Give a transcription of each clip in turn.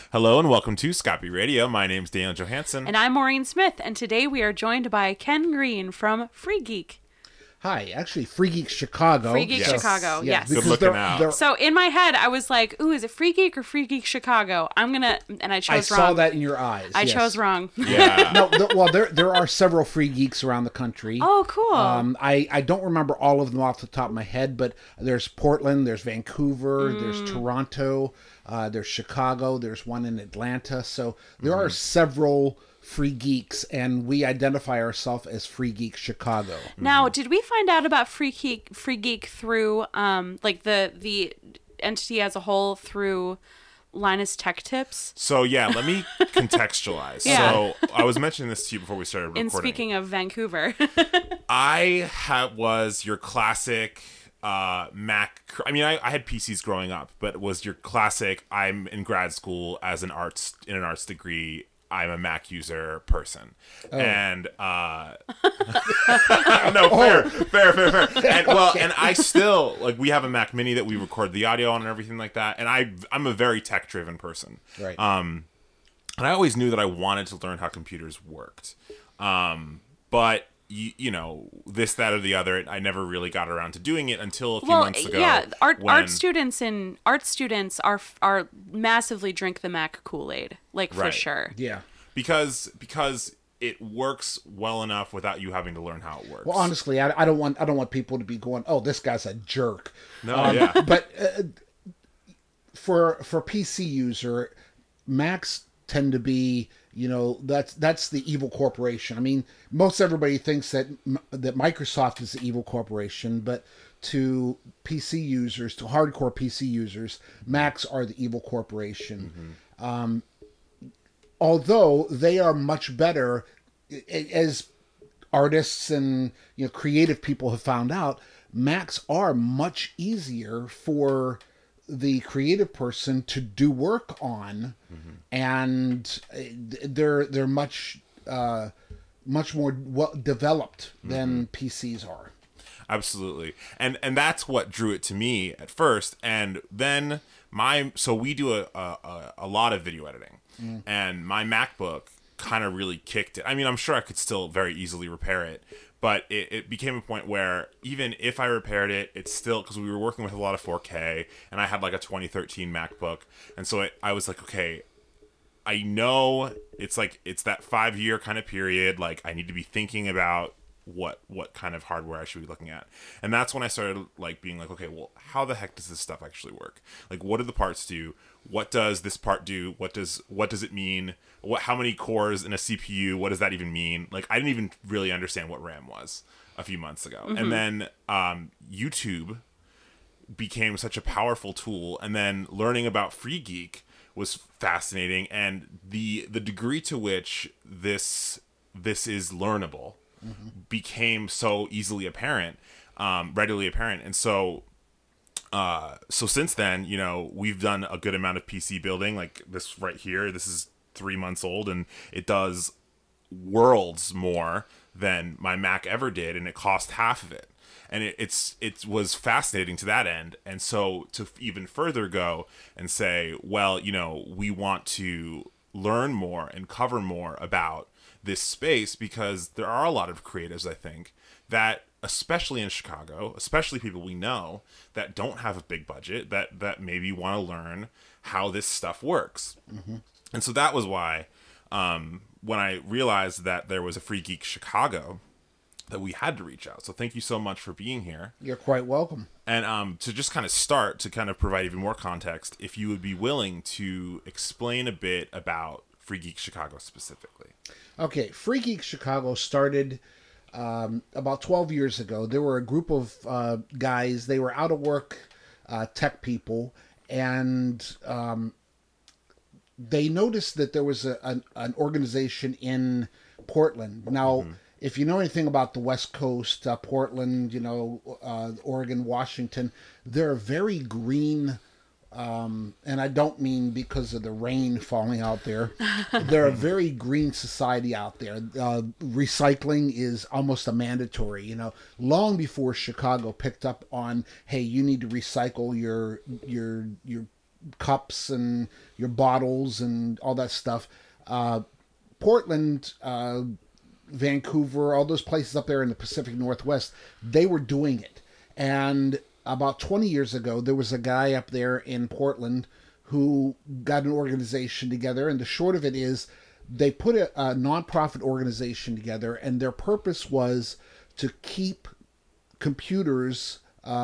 Hello and welcome to Scotby Radio. My name's Daniel Johansson. And I'm Maureen Smith, and today we are joined by Ken Green from Free Geek. Hi, actually, Free Geek Chicago. Free Geek Chicago, yes. Good looking out. So in my head, I was like, ooh, is it Free Geek or Free Geek Chicago? And I chose wrong. I saw that in your eyes. I chose wrong. Yeah. No, there are several Free Geeks around the country. Oh, cool. I don't remember all of them off the top of my head, but there's Portland, there's Vancouver, there's Toronto, there's Chicago, there's one in Atlanta. So there are several Free Geeks, and we identify ourselves as Free Geek Chicago. Now, did we find out about Free Geek through like the entity as a whole through Linus Tech Tips? So yeah, let me contextualize. Yeah. So I was mentioning this to you before we started recording. And speaking of Vancouver. I was your classic Mac. I mean, I had PCs growing up, but it was your classic. I'm in grad school in an arts degree. I'm a Mac user person. Oh. And no, fair. And well, and I still we have a Mac Mini that we record the audio on and everything like that. And I'm a very tech driven person. Right. And I always knew that I wanted to learn how computers worked. But you know, this, that, or the other, I never really got around to doing it until a few months ago. Yeah, art students are massively drink the Mac Kool-Aid, for sure. Yeah. Because it works well enough without you having to learn how it works. Well, honestly, I don't want people to be going, "Oh, this guy's a jerk." No, yeah. But for PC user, Macs tend to be, that's the evil corporation. I mean, most everybody thinks that Microsoft is the evil corporation, but to PC users, to hardcore PC users, Macs are the evil corporation. Mm-hmm. Although they are much better, as artists and creative people have found out, Macs are much easier for the creative person to do work on, and they're much more well developed than PCs are. Absolutely, and that's what drew it to me at first, and then so we do a lot of video editing, and my MacBook kind of really kicked it. I mean, I'm sure I could still very easily repair it, but it became a point where even if I repaired it, it's still, because we were working with a lot of 4K, and I had a 2013 MacBook, and so I was like, okay, I know it's that 5-year kind of period, I need to be thinking about what kind of hardware I should be looking at. And that's when I started being okay, well, how the heck does this stuff actually work? What do the parts do? What does this part do? What does it mean? How many cores in a CPU? What does that even mean? I didn't even really understand what RAM was a few months ago. Mm-hmm. And then YouTube became such a powerful tool, and then learning about Free Geek was fascinating, and the degree to which this is learnable became so easily apparent, readily apparent. And so since then, we've done a good amount of PC building. This right here, this is 3 months old, and it does worlds more than my Mac ever did, and it cost half of it. And it was fascinating to that end. And so to even further go and say, well, we want to learn more and cover more about this space, because there are a lot of creatives, I think, that, especially in Chicago, especially people we know that don't have a big budget, that maybe want to learn how this stuff works. Mm-hmm. And so that was why when I realized that there was a Free Geek Chicago, that we had to reach out. So thank you so much for being here. You're quite welcome. And to just kind of start to kind of provide even more context, if you would be willing to explain a bit about Free Geek Chicago specifically. Okay, Free Geek Chicago started about 12 years ago. There were a group of guys. They were out of work tech people, and they noticed that there was an organization in Portland. Now, if you know anything about the West Coast, Portland, Oregon, Washington, they're very green. And I don't mean because of the rain falling out there. They're a very green society out there. Recycling is almost a mandatory, long before Chicago picked up on, hey, you need to recycle your cups and your bottles and all that stuff. Portland, Vancouver, all those places up there in the Pacific Northwest, they were doing it. And about 20 years ago, there was a guy up there in Portland who got an organization together. And the short of it is they put a nonprofit organization together, and their purpose was to keep computers,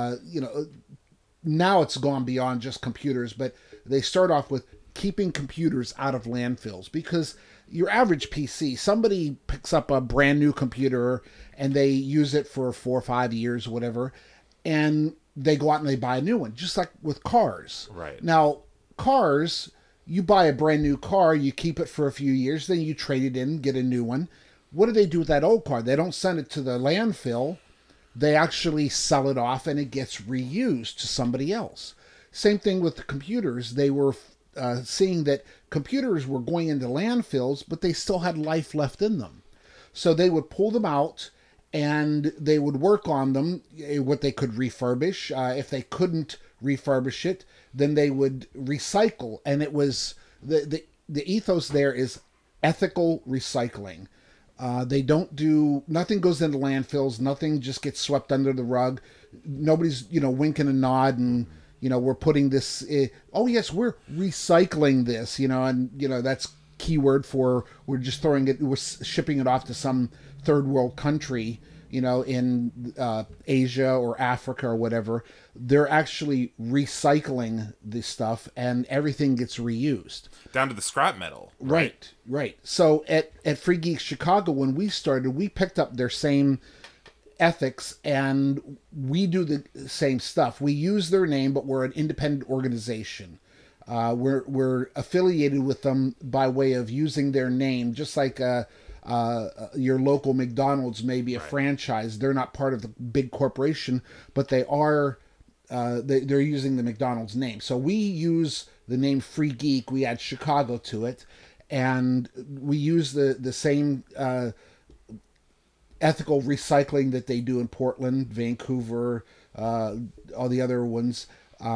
now it's gone beyond just computers, but they start off with keeping computers out of landfills, because your average PC, somebody picks up a brand new computer and they use it for 4 or 5 years or whatever, and they go out and they buy a new one, just like with cars. Right. Now, cars, you buy a brand new car, you keep it for a few years, then you trade it in, get a new one. What do they do with that old car? They don't send it to the landfill. They actually sell it off and it gets reused to somebody else. Same thing with the computers. They were seeing that computers were going into landfills, but they still had life left in them. So they would pull them out and they would work on them, what they could refurbish. If they couldn't refurbish it, then they would recycle. And it was the ethos there is ethical recycling. They don't do, nothing goes into landfills, nothing just gets swept under the rug. Nobody's, winking a nod and, we're putting this, oh yes, we're recycling this, and, that's keyword for, we're just throwing it, we're shipping it off to some third world country, in Asia or Africa or whatever. They're actually recycling this stuff and everything gets reused. Down to the scrap metal. Right. So at Free Geek Chicago, when we started, we picked up their same ethics and we do the same stuff. We use their name, but we're an independent organization. We're affiliated with them by way of using their name, just like your local McDonald's may be a franchise. They're not part of the big corporation, but they are. They're using the McDonald's name. So we use the name Free Geek. We add Chicago to it, and we use the same ethical recycling that they do in Portland, Vancouver, all the other ones.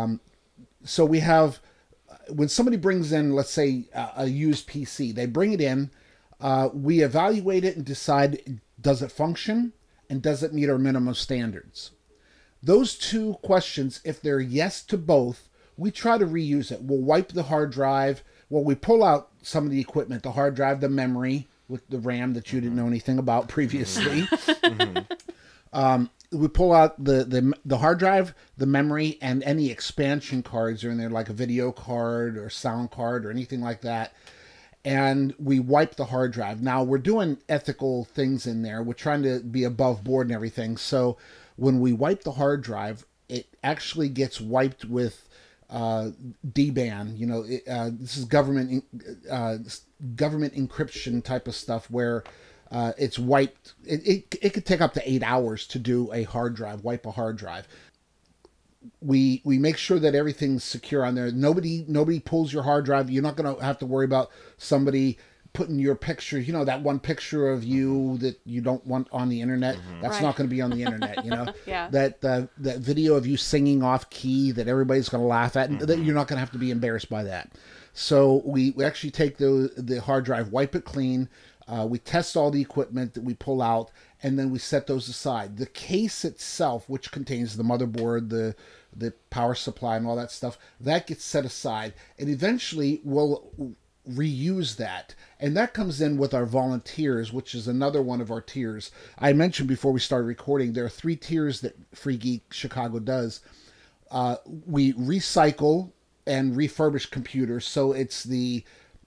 So we have, when somebody brings in, let's say, a used PC, they bring it in, we evaluate it and decide, does it function and does it meet our minimum standards? Those two questions, if they're yes to both, we try to reuse it. We'll wipe the hard drive. Well, we pull out some of the equipment, the hard drive, the memory with the RAM that you didn't know anything about previously. We pull out the hard drive, the memory, and any expansion cards are in there, like a video card or sound card or anything like that. And we wipe the hard drive. Now, we're doing ethical things in there. We're trying to be above board and everything. So when we wipe the hard drive, it actually gets wiped with DBAN. This is government encryption type of stuff where it's wiped. It could take up to 8 hours to do a hard drive, wipe a hard drive. We make sure that everything's secure on there. Nobody pulls your hard drive. You're not going to have to worry about somebody putting your picture, that one picture of you that you don't want on the internet. That's not going to be on the internet, Yeah. That video of you singing off key that everybody's going to laugh at, and that you're not going to have to be embarrassed by that. So we actually take the hard drive, wipe it clean. We test all the equipment that we pull out, and then we set those aside. The case itself, which contains the motherboard, the power supply, and all that stuff, that gets set aside, and eventually we'll reuse that. And that comes in with our volunteers, which is another one of our tiers. I mentioned before we started recording, there are 3 tiers that Free Geek Chicago does. We recycle and refurbish computers, so it's the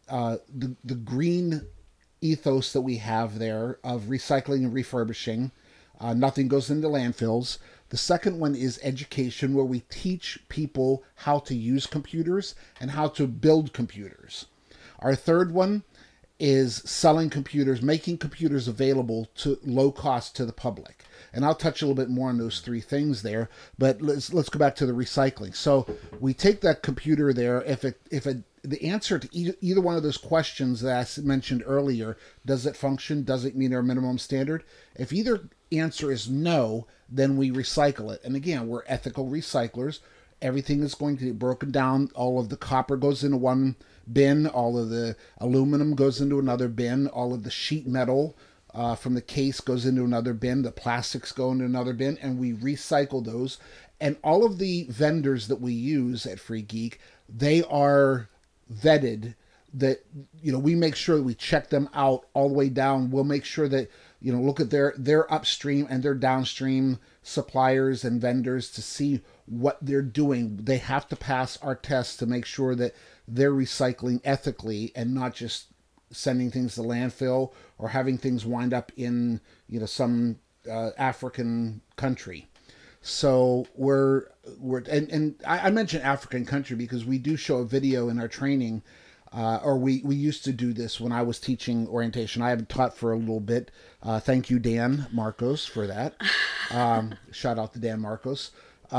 green ethos that we have there of recycling and refurbishing. Nothing goes into landfills. The second one is education, where we teach people how to use computers and how to build computers. Our third one is selling computers, making computers available to low cost to the public. And I'll touch a little bit more on those 3 things there, but let's go back to the recycling. So we take that computer there. If the answer to either one of those questions that I mentioned earlier, does it function? Does it meet our minimum standard? If either answer is no, then we recycle it. And again, we're ethical recyclers. Everything is going to be broken down. All of the copper goes into one bin. All of the aluminum goes into another bin. All of the sheet metal from the case goes into another bin. The plastics go into another bin, and we recycle those. And all of the vendors that we use at Free Geek, they are vetted. That, you know, we make sure that we check them out all the way down. We'll make sure that, you know, look at their upstream and their downstream suppliers and vendors to see what they're doing. They have to pass our tests to make sure that they're recycling ethically and not just sending things to landfill or having things wind up in, you know, some African country. So and I mentioned African country because we do show a video in our training. Or we used to do this when I was teaching orientation. I haven't taught for a little bit. Thank you, Dan Marcos, for that. Shout out to Dan Marcos.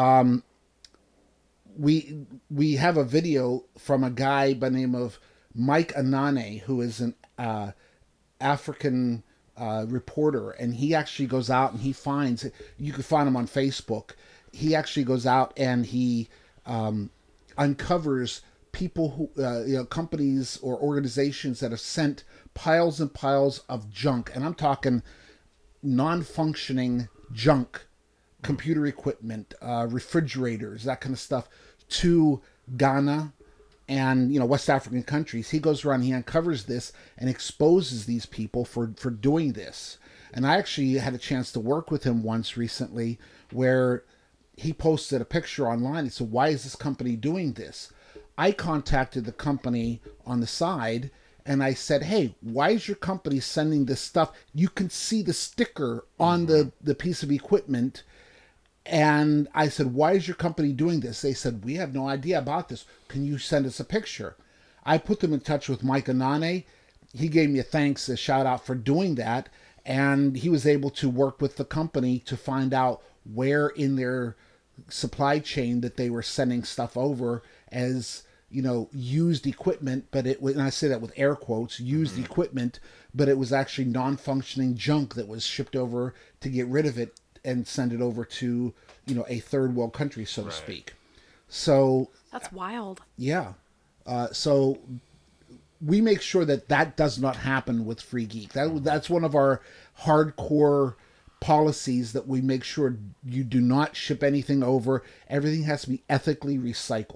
We have a video from a guy by the name of Mike Anane, who is an African reporter, and he actually goes out and he finds, you can find him on Facebook. He actually goes out and he uncovers people who, you know, companies or organizations that have sent piles and piles of junk, and I'm talking non-functioning junk, computer equipment, refrigerators, that kind of stuff, to Ghana and, you know, West African countries. He goes around, he uncovers this and exposes these people for doing this. And I actually had a chance to work with him once recently where he posted a picture online. He said, "Why is this company doing this?" I contacted the company on the side and I said, "Hey, why is your company sending this stuff? You can see the sticker on the piece of equipment." And I said, "Why is your company doing this?" They said, "We have no idea about this. Can you send us a picture?" I put them in touch with Mike Anane. He gave me a shout out for doing that. And he was able to work with the company to find out where in their supply chain that they were sending stuff over as, you know, used equipment, but and I say that with air quotes, used equipment, but it was actually non-functioning junk that was shipped over to get rid of it and send it over to, you know, a third world country, so to speak. So that's wild. Yeah. So we make sure that does not happen with Free Geek. That's one of our hardcore policies, that we make sure you do not ship anything over. Everything has to be ethically recycled.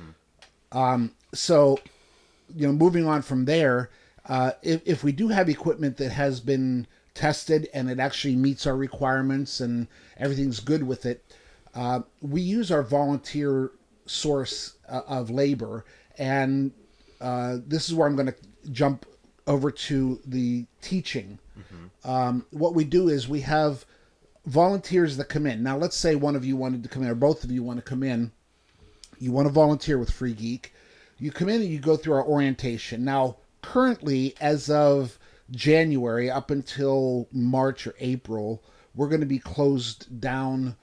So, you know, moving on from there, if we do have equipment that has been tested and it actually meets our requirements and everything's good with it, we use our volunteer source of labor. And this is where I'm going to jump over to the teaching. What we do is we have volunteers that come in. Now, let's say one of you wanted to come in, or both of you want to come in. You want to volunteer with Free Geek. You come in and you go through our orientation. Now, currently, as of January up until March or April, we're going to be closed down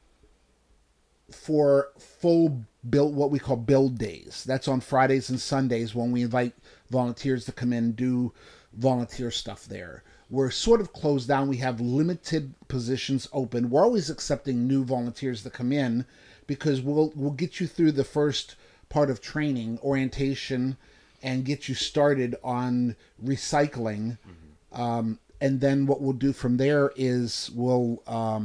for full build, what we call build days. That's on Fridays and Sundays when we invite volunteers to come in and do volunteer stuff there. We're sort of closed down. We have limited positions open. We're always accepting new volunteers to come in because we'll get you through the first part of training, orientation, and get you started on recycling. And then what we'll do from there is we'll,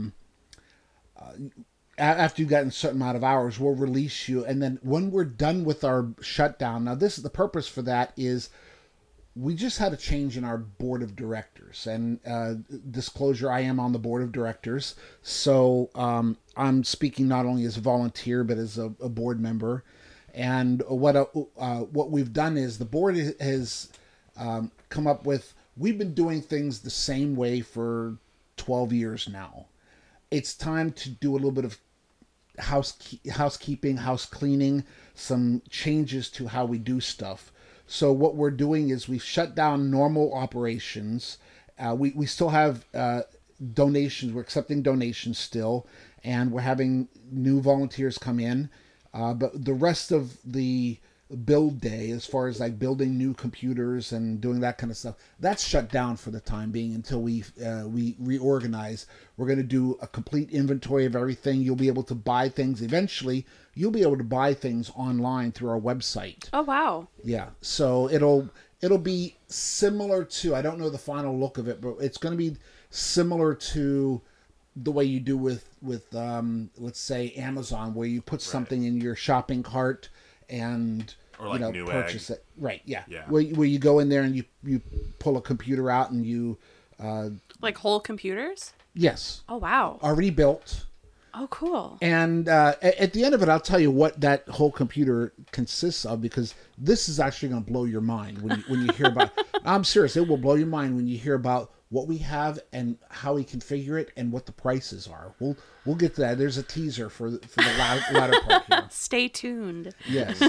after you've gotten a certain amount of hours, we'll release you. And then when we're done with our shutdown, now this is the purpose for that is we just had a change in our board of directors. And disclosure, I am on the board of directors. So I'm speaking not only as a volunteer, but as a board member. And what we've done is the board has come up with, we've been doing things the same way for 12 years now. It's time to do a little bit of housekeeping, house cleaning, some changes to how we do stuff. So what we're doing is we've shut down normal operations. We still have donations. We're accepting donations still, and we're having new volunteers come in. But the rest of the build day, as far as like building new computers and doing that kind of stuff, that's shut down for the time being until we reorganize. We're going to do a complete inventory of everything. You'll be able to buy things eventually. You'll be able to buy things online through our website. Oh, wow. Yeah, so it'll be similar to, I don't know the final look of it, but it's going to be similar to the way you do with let's say Amazon, where you put something in your shopping cart and Or like Newegg. purchase it. Right, yeah. Yeah. Where you go in there and you pull a computer out and you Like whole computers? yes, Oh, wow. already built. Oh, cool. And at the end of it, I'll tell you what that whole computer consists of, because this is actually going to blow your mind when you hear about. I'm serious; it will blow your mind when you hear about what we have and how we configure it and what the prices are. We'll get to that. There's a teaser for the latter part here. Stay tuned. Yes.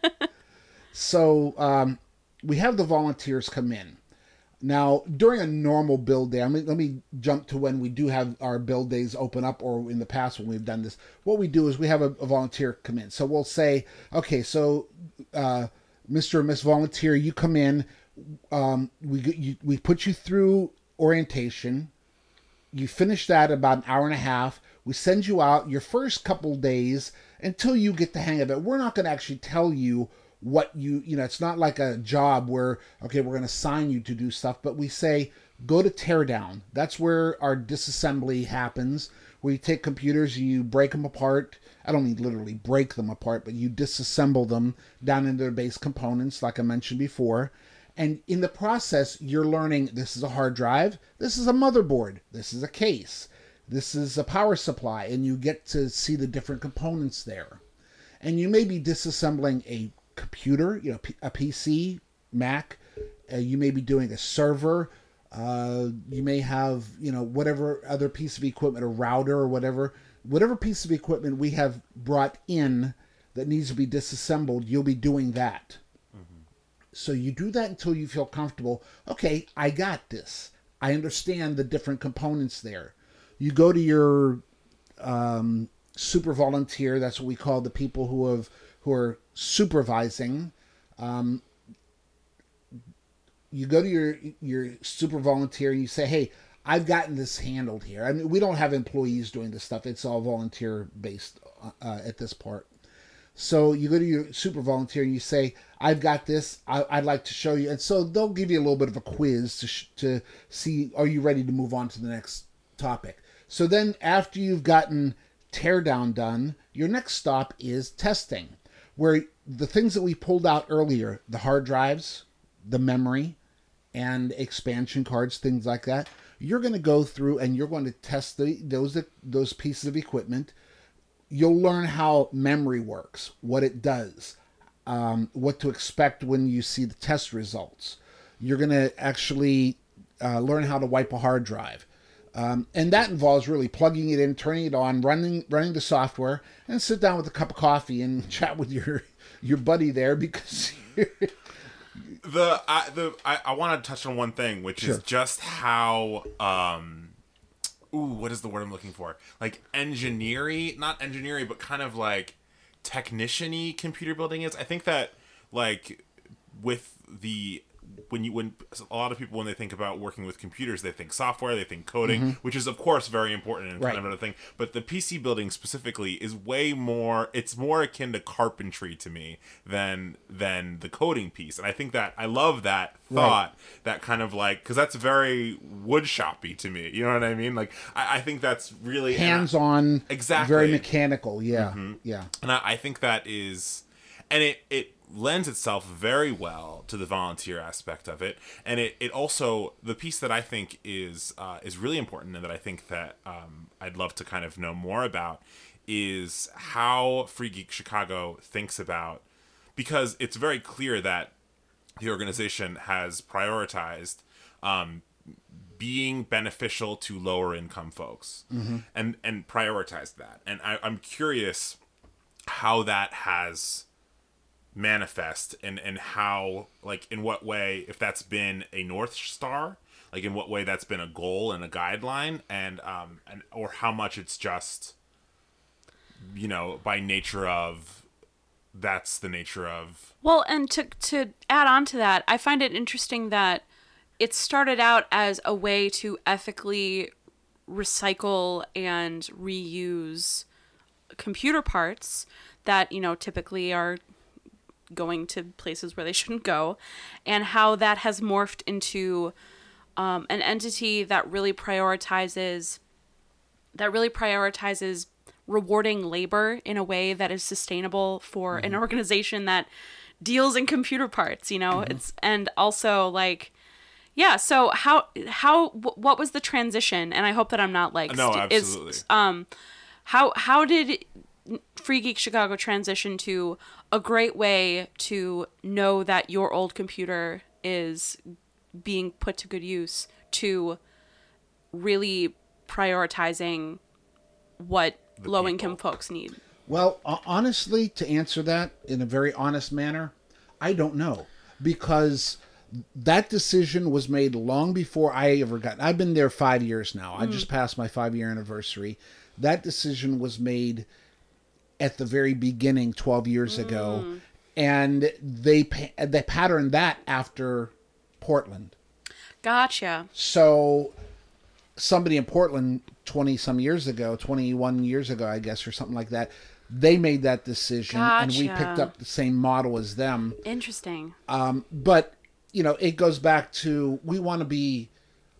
So we have the volunteers come in. Now, during a normal build day, let me jump to when we do have our build days open up, or in the past when we've done this. What we do is we have a volunteer come in. So we'll say, okay, so Mr. and Miss Volunteer, you come in. We put you through orientation. You finish that about an hour and a half. We send you out your first couple days until you get the hang of it. We're not going to actually tell you what it's not like a job where, okay, we're going to assign you to do stuff, but we say, go to teardown. That's where our disassembly happens, where you take computers, you break them apart. I don't mean literally break them apart, but you disassemble them down into their base components, like I mentioned before. And in the process, you're learning, this is a hard drive, this is a motherboard, this is a case, this is a power supply, and you get to see the different components there. And you may be disassembling a computer, a PC, Mac. You may be doing a server. You may have, whatever other piece of equipment, a router or whatever piece of equipment we have brought in that needs to be disassembled, you'll be doing that. Mm-hmm. So you do that until you feel comfortable. Okay, I got this. I understand the different components there. You go to your super volunteer. That's what we call the people who are supervising. You go to your super volunteer and you say, hey, I've gotten this handled here. I mean, we don't have employees doing this stuff. It's all volunteer based at this part. So you go to your super volunteer and you say, I've got this. I'd like to show you. And so they'll give you a little bit of a quiz to see, are you ready to move on to the next topic? So then after you've gotten teardown done, your next stop is testing, where the things that we pulled out earlier, the hard drives, the memory, and expansion cards, things like that, you're going to go through and you're going to test those pieces of equipment. You'll learn how memory works, what it does, what to expect when you see the test results. You're going to actually learn how to wipe a hard drive. And that involves really plugging it in, turning it on, running the software, and sit down with a cup of coffee and chat with your buddy there, because I want to touch on one thing, which is just how what is the word I'm looking for? Like not engineering, but kind of like technician-y computer building is. I think that like with when a lot of people, when they think about working with computers, they think software, they think coding, which is of course very important and kind of another thing. But the PC building specifically is way more. It's more akin to carpentry to me than the coding piece. And I think that I love that thought, that kind of like, because that's very wood shoppy to me. You know what I mean? Like I think that's really hands-on, exactly, very mechanical. Yeah, yeah. And I think that is, and it lends itself very well to the volunteer aspect of it, and it also, the piece that I think is really important, and that I think that I'd love to kind of know more about, is how Free Geek Chicago thinks about, because it's very clear that the organization has prioritized being beneficial to lower income folks, and prioritized that, and I'm curious how that has manifest, and how, like, in what way, if that's been a North Star, like in what way that's been a goal and a guideline, and or how much it's just, by nature of that's the nature of. Well, and to add on to that, I find it interesting that it started out as a way to ethically recycle and reuse computer parts that, typically are going to places where they shouldn't go, and how that has morphed into an entity that really prioritizes rewarding labor in a way that is sustainable for an organization that deals in computer parts. It's, and also like, yeah. So what was the transition? And I hope that I'm not like, No, absolutely. how did Free Geek Chicago transition to a great way to know that your old computer is being put to good use, to really prioritizing what low-income folks need? Well, honestly, to answer that in a very honest manner, I don't know, because that decision was made long before I ever got. I've been there 5 years now. I just passed my 5-year anniversary. That decision was made at the very beginning 12 years ago, and they patterned that after Portland. Gotcha. So somebody in Portland 21 years ago, I guess, or something like that, they made that decision, and we picked up the same model as them. Interesting. But it goes back to, we want to be,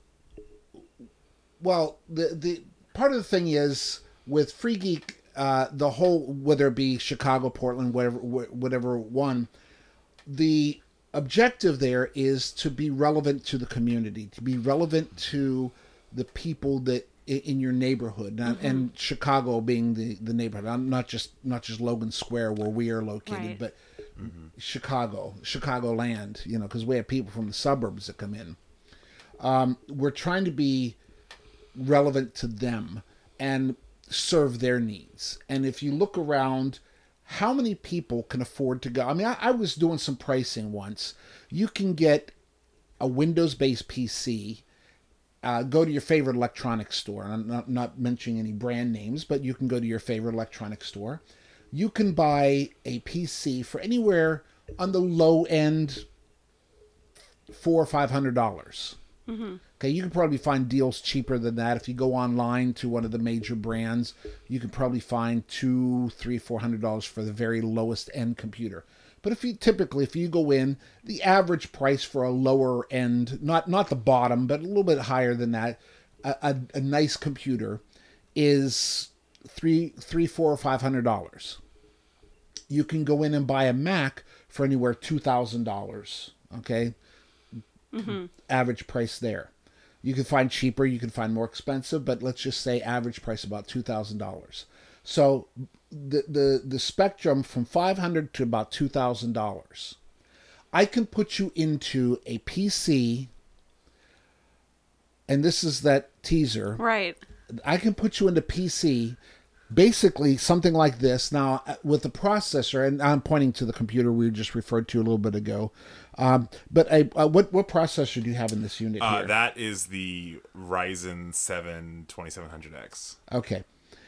well, the part of the thing is with Free Geek, the whole, whether it be Chicago, Portland, whatever one, the objective there is to be relevant to the community, to be relevant to the people that in your neighborhood, and Chicago being the neighborhood. Not just Logan Square where we are located, right. but Chicagoland, because we have people from the suburbs that come in. We're trying to be relevant to them and serve their needs. And if you look around, how many people can afford to go? I mean, I was doing some pricing once. You can get a Windows-based PC. Go to your favorite electronics store. And I'm not mentioning any brand names, but you can go to your favorite electronics store. You can buy a PC for anywhere on the low end, $400 or $500. Okay, you can probably find deals cheaper than that. If you go online to one of the major brands, you can probably find $200, $300, $400 for the very lowest end computer. But if you go in, the average price for a lower end, not the bottom, but a little bit higher than that, a nice computer is $300, $400, or $500. You can go in and buy a Mac for anywhere $2,000. Okay, average price there. You can find cheaper, you can find more expensive, but let's just say average price about $2,000. So the spectrum from $500 to about $2,000. I can put you into a PC, and this is that teaser. Right. I can put you into PC, basically something like this. Now, with the processor, and I'm pointing to the computer we just referred to a little bit ago. But what processor do you have in this unit here? That is the Ryzen 7 2700X. Okay.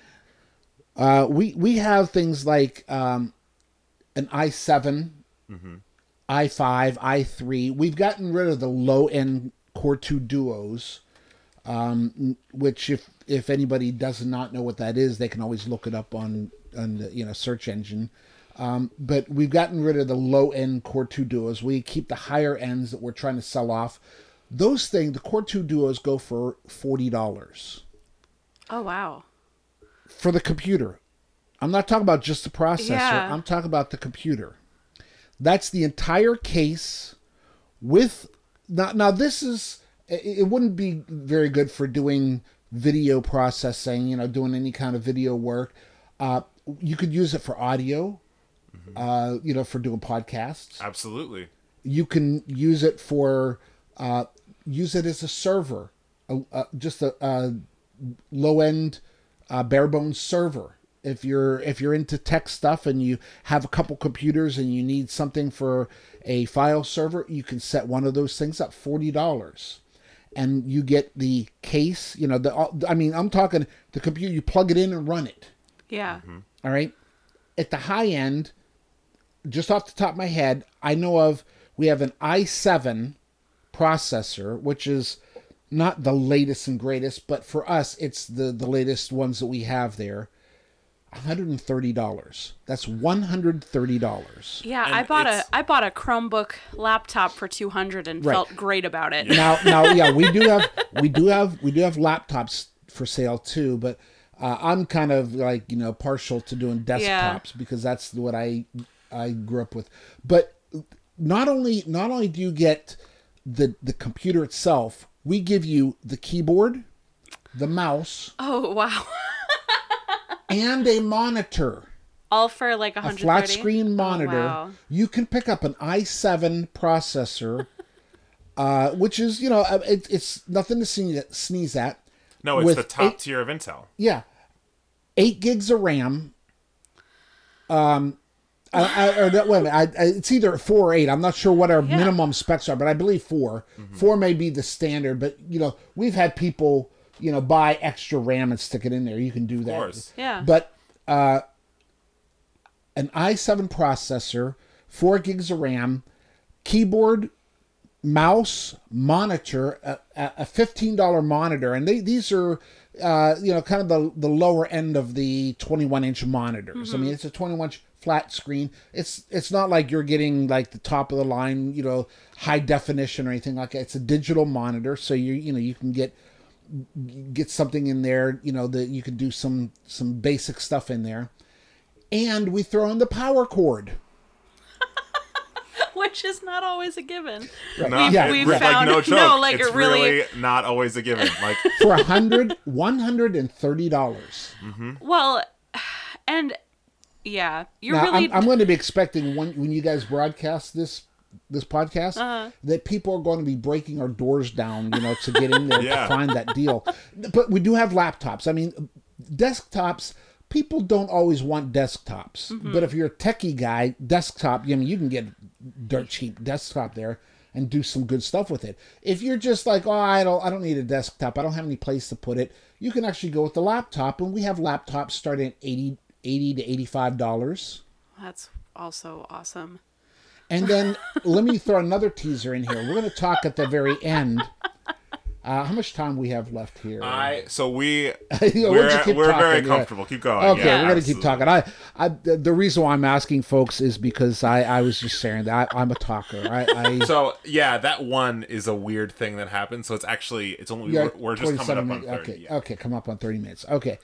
We have things like an i7, i5, i3. We've gotten rid of the low-end Core 2 Duos, which if anybody does not know what that is, they can always look it up on the search engine. But we've gotten rid of the low-end Core 2 Duos. We keep the higher ends that we're trying to sell off. Those things, the Core 2 Duos, go for $40. Oh, wow. For the computer. I'm not talking about just the processor. Yeah. I'm talking about the computer. That's the entire case with... Now this is... It wouldn't be very good for doing video processing, doing any kind of video work. You could use it for audio, for doing podcasts. Absolutely. You can use it for... use it as a server. Just a low-end... bare bones server. If you're into tech stuff and you have a couple computers and you need something for a file server, you can set one of those things up, $40, and you get the case. I'm talking the computer. You plug it in and run it. Yeah. All right. At the high end, just off the top of my head, I know of, we have an i7 processor, which is not the latest and greatest, but for us, it's the latest ones that we have there. $130. That's $130. Yeah, And I bought a Chromebook laptop for $200 and Right. felt great about it. Now, yeah, we do have laptops for sale too, but I'm kind of like, partial to doing desktops because that's what I grew up with. But not only do you get the computer itself, we give you the keyboard, the mouse, Oh wow. and a monitor. All for like A 130. flat screen monitor. Oh, wow. You can pick up an i7 processor, which is, it's nothing to sneeze at. No, it's with the top tier of Intel. Yeah, 8 gigs of RAM. Wait a minute. It's either 4 or 8. I'm not sure what our minimum specs are, but I believe 4. 4 may be the standard, but we've had people buy extra RAM and stick it in there. You can do that. Of course. Yeah. But an i7 processor, 4 gigs of RAM, keyboard, mouse, monitor, a $15 monitor, and these are kind of the lower end of the 21-inch monitors. Mm-hmm. I mean, it's a 21-inch flat screen. It's not like you're getting like the top of the line, high definition or anything like that. It's a digital monitor, so you can get something in there, that you can do some basic stuff in there. And we throw in the power cord. Which is not always a given. No, We've like found no joke. like it's it really not always a given. Like For $130. well, and yeah, you're Now, really I'm going to be expecting when you guys broadcast this podcast that people are going to be breaking our doors down, to get in there Yeah. to find that deal. But we do have laptops. I mean, desktops. People don't always want desktops, but if you're a techie guy, desktop. You can get dirt cheap desktop there and do some good stuff with it. If you're just like, I don't need a desktop. I don't have any place to put it. You can actually go with the laptop, and we have laptops starting at $80 to $85. That's also awesome. And then let me throw another teaser in here. We're going to talk at the very end. How much time we have left here? we're We're very talking, comfortable. Keep going. Okay, Yeah, we're going to keep absolutely. talking. The reason why I'm asking folks is because I was just saying that I'm a talker. So yeah, that one is a weird thing that happened. So it's only we're just coming up on 30. Okay, Yeah. okay, come up on 30 minutes. Okay.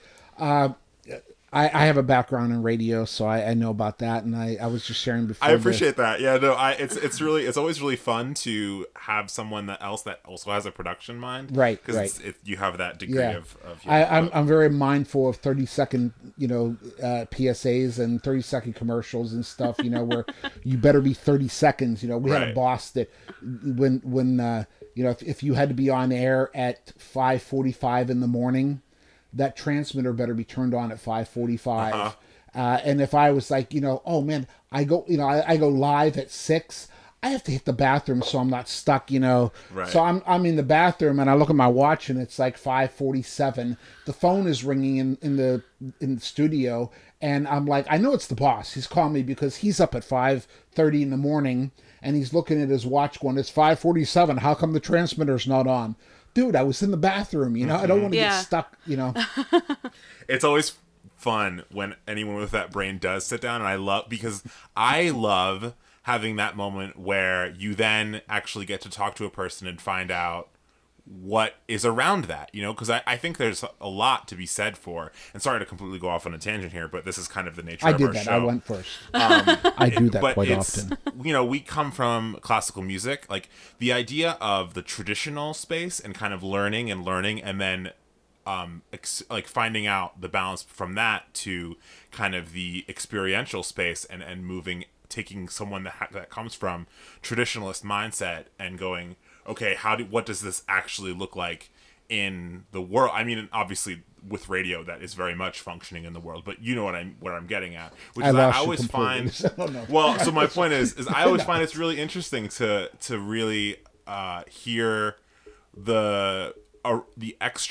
I have a background in radio, so I know about that, and I was just sharing before. I appreciate that. Yeah, no, it's always really fun to have someone else that also has a production mind, Right, Because you have that degree of I'm very mindful of 30-second PSAs and 30-second commercials and stuff. Where you better be 30 seconds. We had a Right. boss that when if you had to be on air at 5:45 in the morning, that transmitter better be turned on at 5:45. And if I was like, oh man, I go live at 6, I have to hit the bathroom so I'm not stuck, Right. So I'm in the bathroom and I look at my watch and it's like 5:47. The phone is ringing in the studio and I'm like, I know it's the boss. He's calling me because he's up at 5:30 in the morning and he's looking at his watch going, it's 5:47. How come the transmitter's not on? Dude, I was in the bathroom, I don't want to get stuck, It's always fun when anyone with that brain does sit down, and I love having that moment where you then actually get to talk to a person and find out what is around that, because I think there's a lot to be said for, and sorry to completely go off on a tangent here, but this is kind of the nature of our show. I went first. I do that But quite it's, often. we come from classical music, like the idea of the traditional space and kind of learning, and then like finding out the balance from that to kind of the experiential space and moving, taking someone that comes from traditionalist mindset and going, okay, what does this actually look like in the world? I mean, obviously with radio that is very much functioning in the world, but you know what I'm getting at, which is I always find well, so my point is I always find it's really interesting to really hear the extra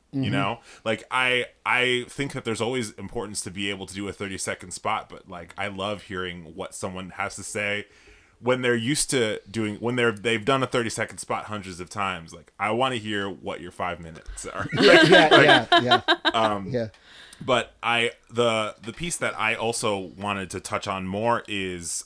You know, like I think that there's always importance to be able to do a 30-second spot, but like I love hearing what someone has to say when they're used to doing they've done a 30-second spot hundreds of times. Like I want to hear what your 5 minutes are. Yeah. But the piece that I also wanted to touch on more is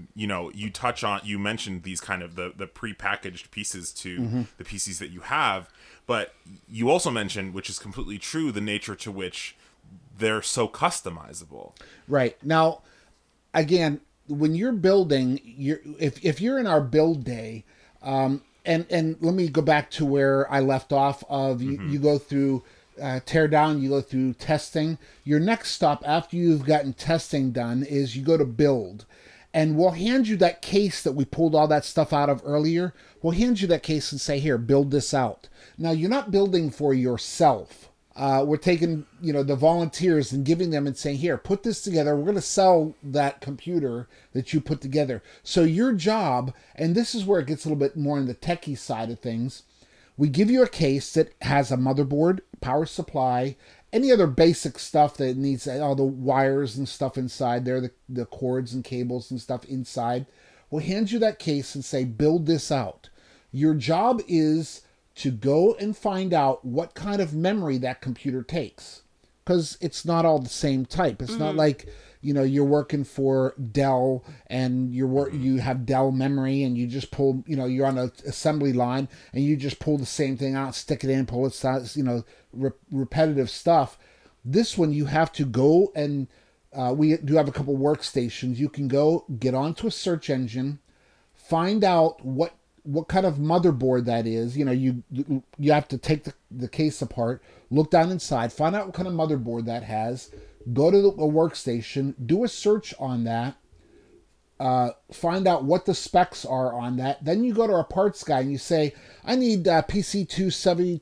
you mentioned these kind of the prepackaged pieces to the PCs that you have, but you also mentioned, which is completely true, the nature to which they're so customizable. Right. Now, again, when you're building, if you're in our build day, and let me go back to where I left off of you go through tear down, you go through testing. Your next stop after you've gotten testing done is you go to build. And we'll hand you that case that we pulled all that stuff out of earlier. We'll hand you that case and say, here, build this out. Now, you're not building for yourself. We're taking, the volunteers and giving them and saying, here, put this together. We're going to sell that computer that you put together. So your job, and this is where it gets a little bit more in the techie side of things, we give you a case that has a motherboard, power supply, any other basic stuff that needs all the wires and stuff inside there, the cords and cables and stuff inside. We'll hand you that case and say, build this out. Your job is to go and find out what kind of memory that computer takes. Because it's not all the same type. It's not like, you're working for Dell and you have Dell memory and you just pull, you're on an assembly line and you just pull the same thing out, stick it in, pull it out, repetitive stuff. This one you have to go and we do have a couple workstations. You can go get onto a search engine, find out what kind of motherboard that is. You have to take the case apart, look down inside, find out what kind of motherboard that has, go to a workstation, do a search on that, find out what the specs are on that. Then you go to our parts guy and you say, I need PC2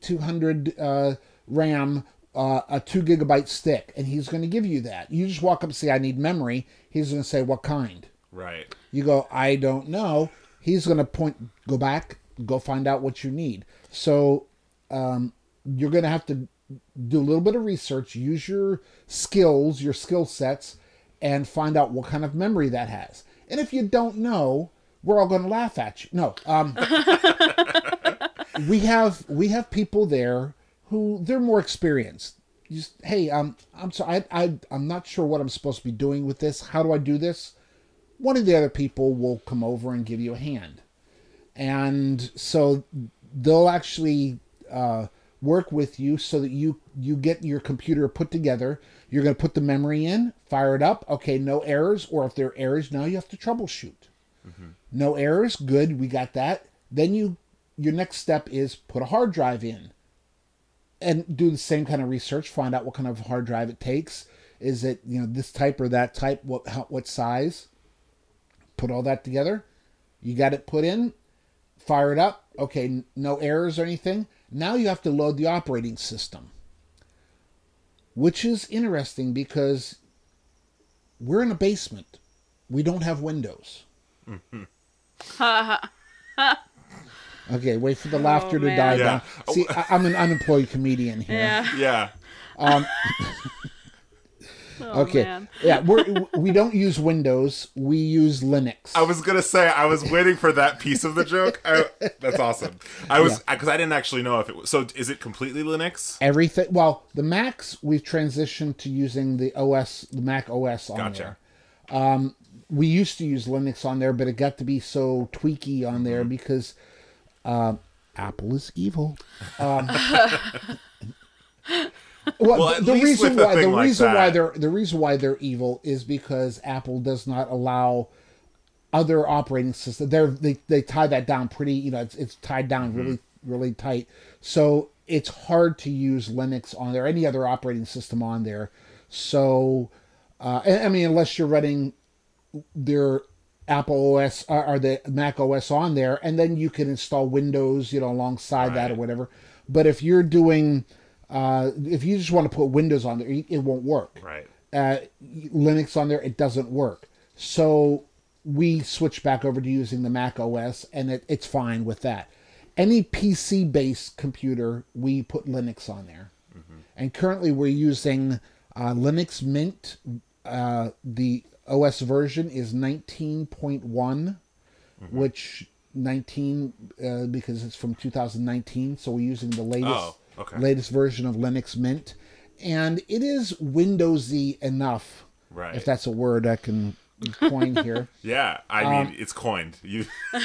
7200 RAM, a 2 gigabyte stick. And he's going to give you that. You just walk up and say, I need memory. He's going to say, what kind? Right. You go, I don't know. He's going to go back, go find out what you need. So you're going to have to do a little bit of research, use your skills, your skill sets, and find out what kind of memory that has. And if you don't know, we're all going to laugh at you. No. We have people there who they're more experienced. Just, hey, I'm sorry, I'm not sure what I'm supposed to be doing with this. How do I do this? One of the other people will come over and give you a hand. And so they'll actually work with you so that you get your computer put together. You're going to put the memory in, fire it up. Okay, no errors. Or if there are errors, now you have to troubleshoot. No errors, good, we got that. Then your next step is put a hard drive in. And do the same kind of research, find out what kind of hard drive it takes. Is it, this type or that type? What size? Put all that together. You got it put in. Fire it up. Okay, no errors or anything. Now you have to load the operating system. Which is interesting because we're in a basement. We don't have windows. Okay, wait for the laughter to die down. See, I'm an unemployed comedian here. Yeah. Okay. Man. Yeah, we don't use Windows. We use Linux. I was gonna say I was waiting for that piece of the joke. That's awesome. Because I didn't actually know if it was. So is it completely Linux? Everything. Well, the Macs we've transitioned to using the Mac OS on there. We used to use Linux on there, but it got to be so tweaky on there because Apple is evil. Well, the reason why they're evil is because Apple does not allow other operating systems. They tie that down pretty. It's tied down really really tight. So it's hard to use Linux on there, any other operating system on there. So I mean, unless you're running their Apple OS or the Mac OS on there, and then you can install Windows, alongside that or whatever. But if you're doing if you just want to put Windows on there, it won't work. Right. Linux on there, it doesn't work. So we switched back over to using the Mac OS, and it's fine with that. Any PC-based computer, we put Linux on there. And currently we're using Linux Mint. The OS version is 19.1, which 19 because it's from 2019. So we're using the latest version of Linux Mint, and it is Windowsy enough. Right. If that's a word I can coin here. Yeah, I mean it's coined. The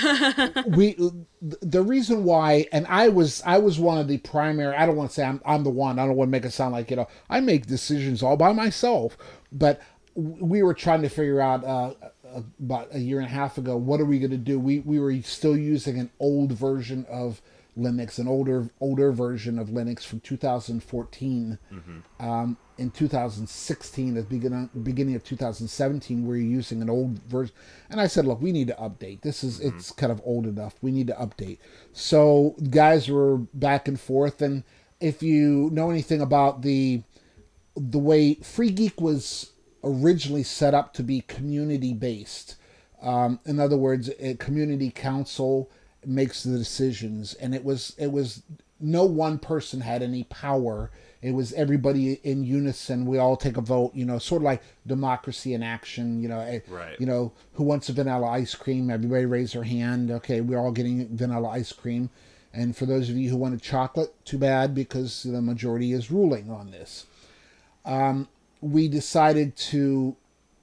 reason why, and I was one of the primary. I don't want to say I'm the one. I don't want to make it sound like I make decisions all by myself. But we were trying to figure out about a year and a half ago, what are we going to do? We were still using an old version of Linux, an older version of Linux from 2014. In 2016, at the beginning of 2017, we were using an old version. And I said, look, we need to update. It's kind of old enough. We need to update. So guys were back and forth. And if you know anything about the way Free Geek was originally set up to be community based, in other words, a community council makes the decisions, and it was no one person had any power. It was everybody in unison. We all take a vote, sort of like democracy in action. Right. Who wants a vanilla ice cream? Everybody raise their hand. Okay, we're all getting vanilla ice cream. And for those of you who wanted chocolate, too bad, because the majority is ruling on this. We decided to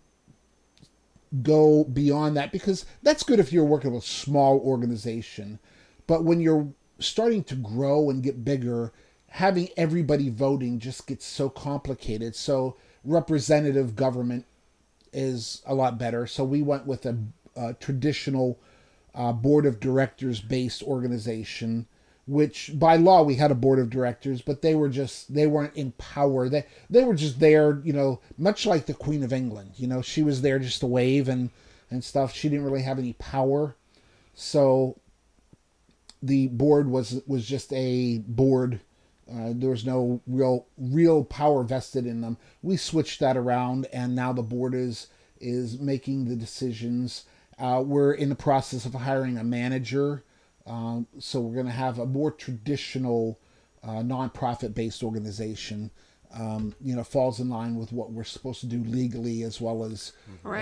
go beyond that, because that's good if you're working with a small organization. But when you're starting to grow and get bigger, having everybody voting just gets so complicated. So representative government is a lot better. So we went with a traditional board of directors based organization, which by law we had a board of directors, but they weren't in power. They were just there, much like the Queen of England. She was there just to wave and stuff. She didn't really have any power. So the board was just a board. There was no real power vested in them. We switched that around, and now the board is making the decisions. We're in the process of hiring a manager. So we're going to have a more traditional nonprofit-based organization. Falls in line with what we're supposed to do legally, as well as,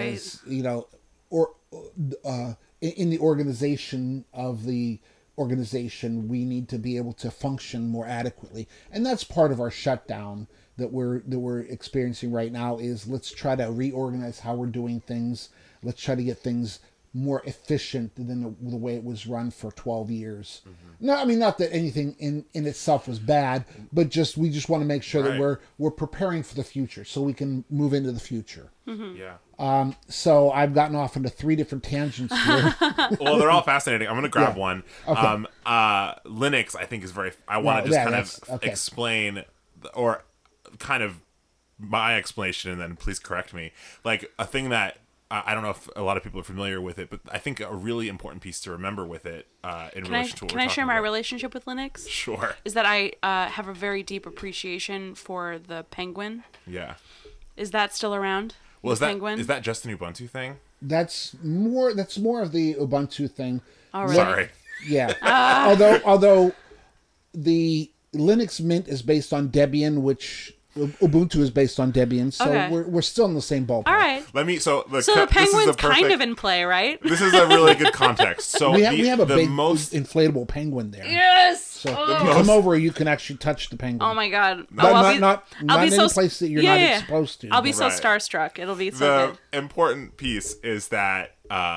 in the organization of the organization, we need to be able to function more adequately, and that's part of our shutdown that we're experiencing right now. Is let's try to reorganize how we're doing things. Let's try to get things more efficient than the way it was run for 12 years. No, I mean, not that anything in itself was bad, but we just want to make sure that we're preparing for the future so we can move into the future. Yeah. So I've gotten off into 3 different tangents here. Well, they're all fascinating. I'm going to grab one. Okay. Linux, I think, is I want to just explain, or kind of my explanation, and then please correct me. Like, a thing that I don't know if a lot of people are familiar with it, but I think a really important piece to remember with it in relation to what we're talking about. Can I share my relationship with Linux? Sure. Is that I have a very deep appreciation for the Penguin. Yeah. Is that still around? Well, is Penguin? that just an Ubuntu thing? That's more of the Ubuntu thing. All right. Sorry. Yeah. Although the Linux Mint is based on Debian, which Ubuntu is based on Debian, so Okay. we're still in the same ballpark. All right. So the Penguin's kind of in play, right? This is a really good context. So we have a big most inflatable penguin there. Yes. So if you come over, you can actually touch the penguin. Oh my god. But not I'll in be any so place that you're not supposed to. I'll be so Right. starstruck. It'll be so the good. important piece is that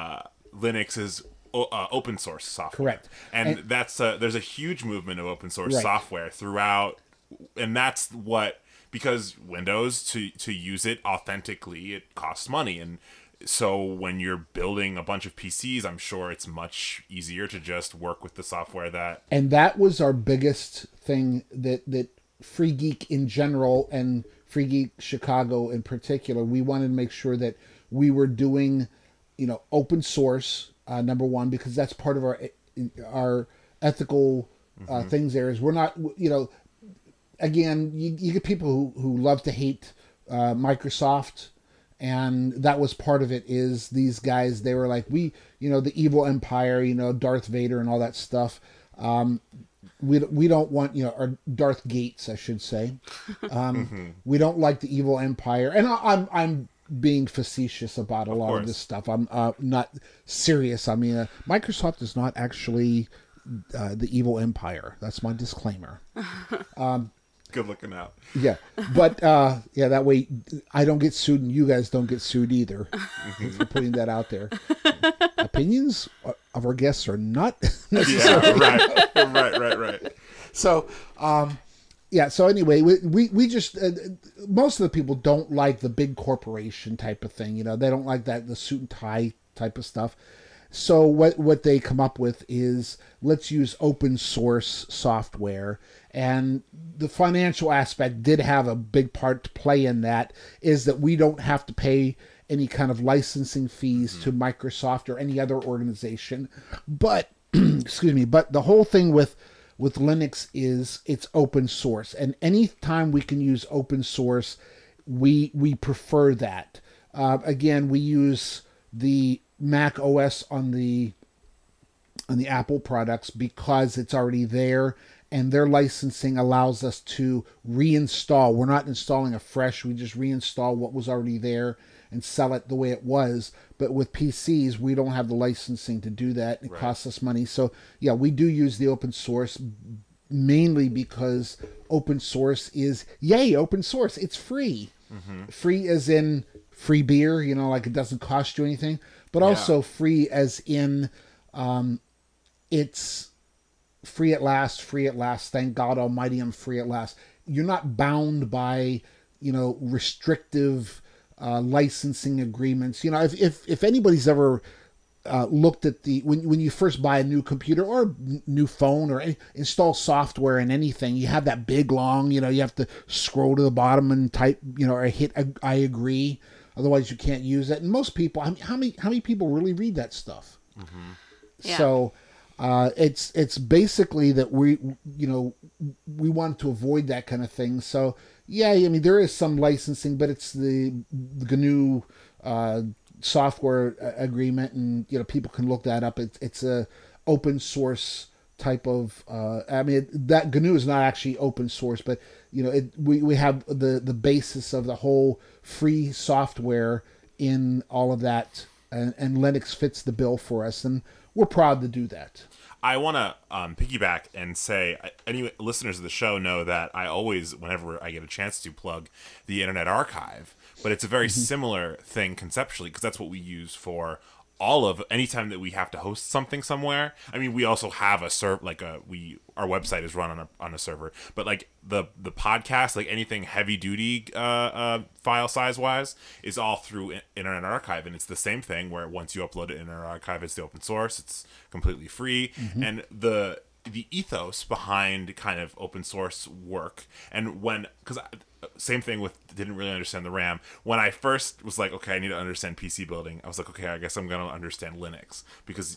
Linux is open source software. Correct. And that's there's a huge movement of open source Right. software throughout, and that's what, because Windows, to use it authentically, it costs money. And so when you're building a bunch of PCs, I'm sure it's much easier to just work with the software that... And that was our biggest thing that Free Geek in general, and Free Geek Chicago in particular, we wanted to make sure that we were doing, open source, number one, because that's part of our ethical things there. Is we're not, again, you get people who love to hate Microsoft, and that was part of it. Is these guys, they were like, the evil empire, Darth Vader and all that stuff. we don't want, or Darth Gates, I should say. We don't like the evil empire, and I'm being facetious about a lot of this stuff. I'm not serious. I mean, Microsoft is not actually the evil empire. That's my disclaimer. Good looking out. Yeah, but yeah, that way I don't get sued and you guys don't get sued either. For putting that out there. Opinions of our guests are not necessarily. Yeah, right. So, yeah. So anyway, we just most of the people don't like the big corporation type of thing. They don't like the suit and tie type of stuff. So what they come up with is, let's use open source software. And the financial aspect did have a big part to play in that, is that we don't have to pay any kind of licensing fees to Microsoft or any other organization. But excuse me, but the whole thing with Linux is it's open source. And anytime we can use open source, we prefer that. Again, we use the Mac OS on the Apple products because it's already there, and their licensing allows us to reinstall. We're not installing afresh. We just reinstall what was already there and sell it the way it was. But with PCs, we don't have the licensing to do that. It costs us money. So yeah, we do use the open source mainly because open source is, yay, open source. It's free. Free as in free beer, like it doesn't cost you anything. But also free as in it's free at last, free at last. Thank God Almighty, I'm free at last. You're not bound by, restrictive licensing agreements. If anybody's ever looked at when you first buy a new computer or new phone or install software in anything, you have that big long, you have to scroll to the bottom and type, or hit I agree. Otherwise, you can't use it. And most people, how many people really read that stuff? Yeah. So it's basically that we want to avoid that kind of thing. So yeah, I mean there is some licensing, but it's the GNU software agreement, and people can look that up. It's a open source type of. I mean that GNU is not actually open source, but we have the basis of the whole free software in all of that, and Linux fits the bill for us, and we're proud to do that. I want to piggyback and say, any listeners of the show know that I always, whenever I get a chance to, plug the Internet Archive, but it's a very similar thing conceptually, because that's what we use for anytime that we have to host something somewhere. I mean, we also have a our website is run on a server, but like the podcast, like anything heavy duty file size wise, is all through Internet Archive, and it's the same thing where once you upload it in Internet Archive, it's the open source, it's completely free, and the ethos behind kind of open source work, and because same thing with didn't really understand the RAM. When I first was like, okay, I need to understand PC building, I was like, okay, I guess I'm gonna understand Linux because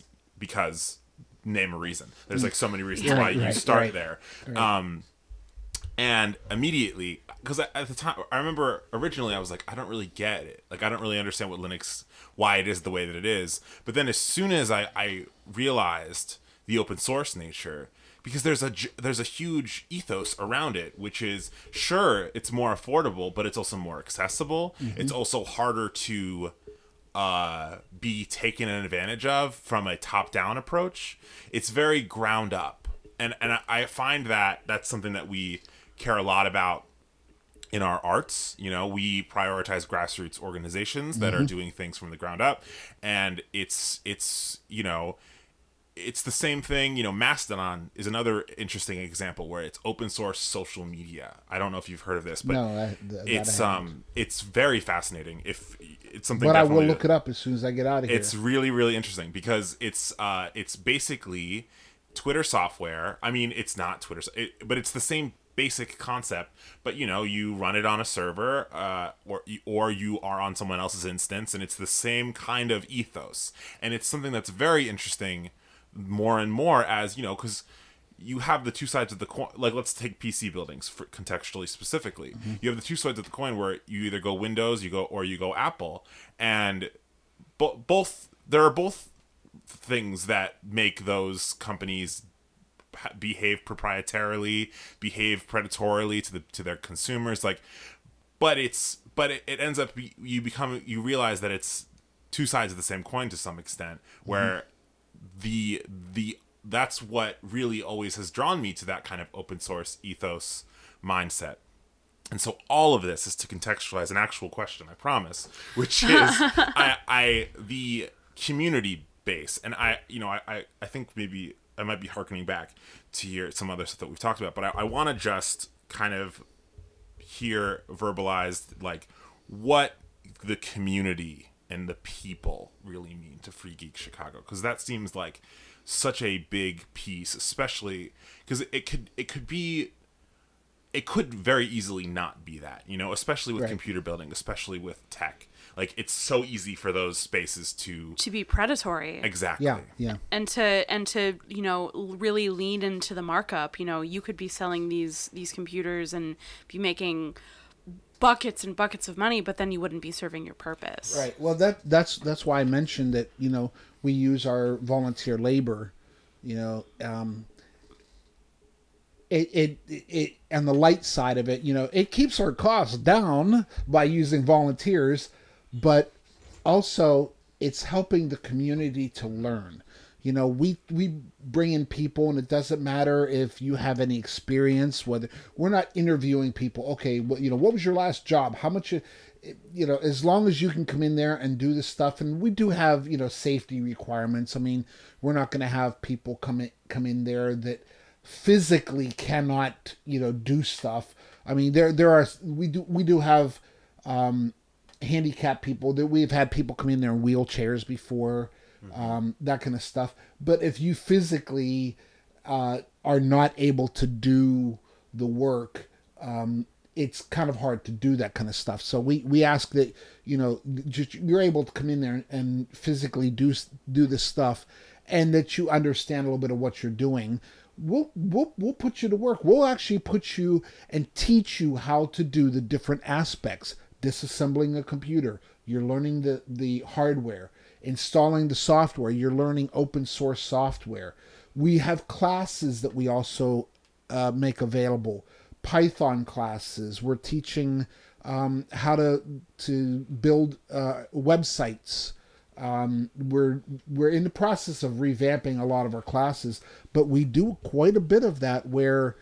name a reason. There's like so many reasons why you start there. Right. And immediately, because at the time, I remember originally I was like, I don't really get it. Like, I don't really understand what Linux, why it is the way that it is. But then as soon as I realized the open source nature, because there's a huge ethos around it, which is, sure, it's more affordable, but it's also more accessible. It's also harder to be taken advantage of from a top-down approach. It's very ground up, and I find that that's something that we care a lot about in our arts. We prioritize grassroots organizations that are doing things from the ground up, and it's the same thing. Mastodon is another interesting example where it's open source social media. I don't know if you've heard of this, but no, it's very fascinating. If it's something, but I will look it up as soon as I get out of here. It's really, really interesting because it's basically Twitter software. I mean, it's not Twitter, but it's the same basic concept. But you run it on a server, or you are on someone else's instance, and it's the same kind of ethos. And it's something that's very interesting. More and more, as because you have the two sides of the coin. Like, let's take PC buildings for contextually specifically. You have the two sides of the coin where you either go Windows, you go Apple, and both there are both things that make those companies behave proprietarily, behave predatorily to their consumers. Like, but it ends up you realize that it's two sides of the same coin to some extent, where the that's what really always has drawn me to that kind of open source ethos mindset. And so all of this is to contextualize an actual question, I promise, which is I the community base. And I think maybe I might be harkening back to some other stuff that we've talked about, but I want to just kind of hear verbalized like what the community and the people really mean to Free Geek Chicago, because that seems like such a big piece, especially because it could very easily not be that, especially with computer building, especially with tech. Like, it's so easy for those spaces to be predatory. Exactly. Yeah. And to really lean into the markup. You could be selling these computers and be making buckets and buckets of money, but then you wouldn't be serving your purpose. Right. Well, that's why I mentioned that, we use our volunteer labor, it and the light side of it, it keeps our costs down by using volunteers, but also it's helping the community to learn. We bring in people, and it doesn't matter if you have any experience, whether we're not interviewing people. Okay, what was your last job? How much, as long as you can come in there and do the stuff, and we do have, safety requirements. I mean, we're not going to have people come in there that physically cannot, do stuff. I mean, we do have handicapped people. That we've had people come in there in wheelchairs before, that kind of stuff. But if you physically are not able to do the work, it's kind of hard to do that kind of stuff. So we ask that, you're able to come in there and physically do this stuff, and that you understand a little bit of what you're doing. We'll put you to work. We'll actually put you and teach you how to do the different aspects. Disassembling a computer, you're learning the hardware. Installing the software, you're learning open source software. We have classes that we also make available. Python classes. We're teaching how to build websites. We're in the process of revamping a lot of our classes, but we do quite a bit of that where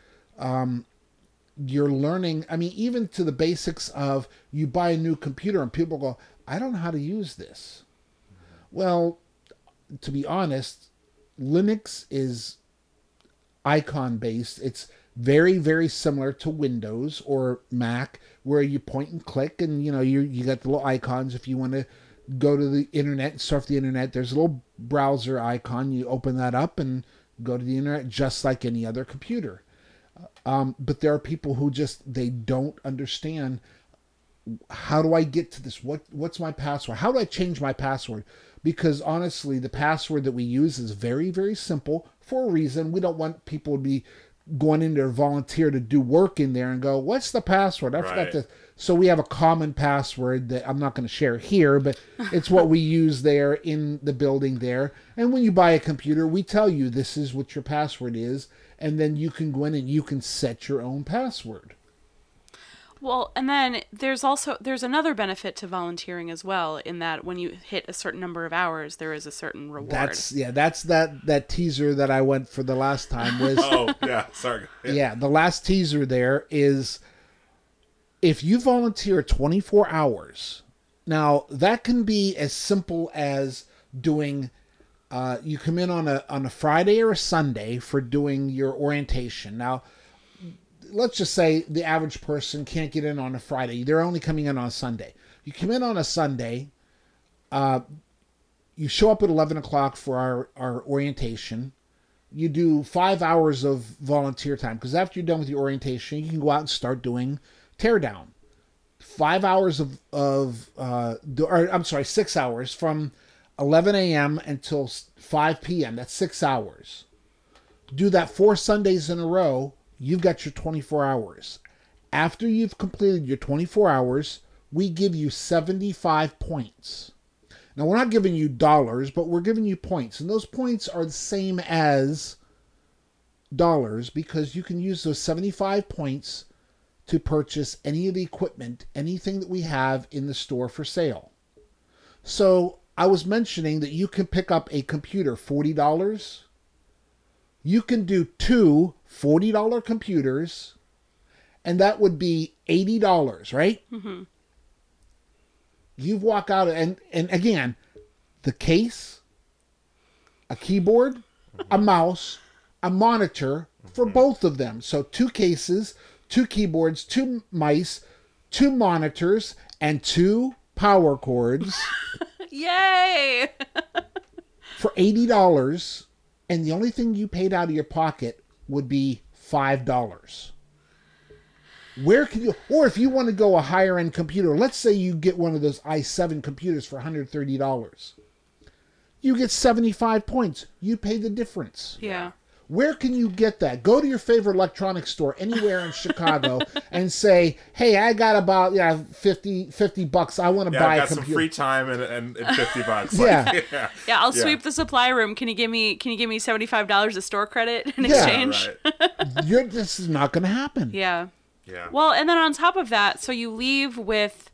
you're learning. I mean, even to the basics of, you buy a new computer and people go, I don't know how to use this. Well, to be honest, Linux is icon based. It's very, very similar to Windows or Mac, where you point and click, and you got the little icons. If you want to go to the internet and surf the internet, there's a little browser icon. You open that up and go to the internet just like any other computer. But there are people who they don't understand, how do I get to this? What's my password? How do I change my password? Because honestly, the password that we use is very, very simple for a reason. We don't want people to be going in there, volunteer to do work in there and go, what's the password? I forgot to. So we have a common password that I'm not going to share here, but it's what we use there in the building there. And when you buy a computer, we tell you this is what your password is, and then you can go in and you can set your own password. Well, and then there's another benefit to volunteering as well, in that when you hit a certain number of hours, there is a certain reward. That's that teaser that I went for the last time was. Oh yeah, sorry. Yeah, the last teaser there is, if you volunteer 24 hours, now that can be as simple as doing. You come in on a Friday or a Sunday for doing your orientation. Now, let's just say the average person can't get in on a Friday. They're only coming in on a Sunday. You come in on a Sunday. You show up at 11 o'clock for our orientation. You do 5 hours of volunteer time, because after you're done with your orientation, you can go out and start doing teardown. 5 hours 6 hours from 11 a.m. until 5 p.m. That's 6 hours. Do that 4 Sundays in a row. You've got your 24 hours. After you've completed your 24 hours, we give you 75 points. Now, we're not giving you dollars, but we're giving you points. And those points are the same as because you can use those 75 points to purchase any of the equipment, anything that we have in the store for sale. So I was mentioning that you can pick up a computer, $40. You can do two $40 computers, and that would be $80, right? Mm-hmm. You walk out, and again, the case, a keyboard, a mouse, a monitor for both of them. So 2 cases, 2 keyboards, 2 mice, 2 monitors, and 2 power cords. Yay! For $80, and the only thing you paid out of your pocket would be $5. Where can you, or if you want to go a higher end computer, let's say you get one of those i7 computers for $130. You get 75 points. You pay the difference. Yeah. Where can you get that? Go to your favorite electronics store anywhere in Chicago and say, hey, I got about $50. I want to buy a computer. I got some free time and $50. Yeah. Yeah, I'll sweep the supply room. Can you give me $75 of store credit in exchange? Right. This is not going to happen. Yeah. Yeah. Well, and then on top of that, so you leave with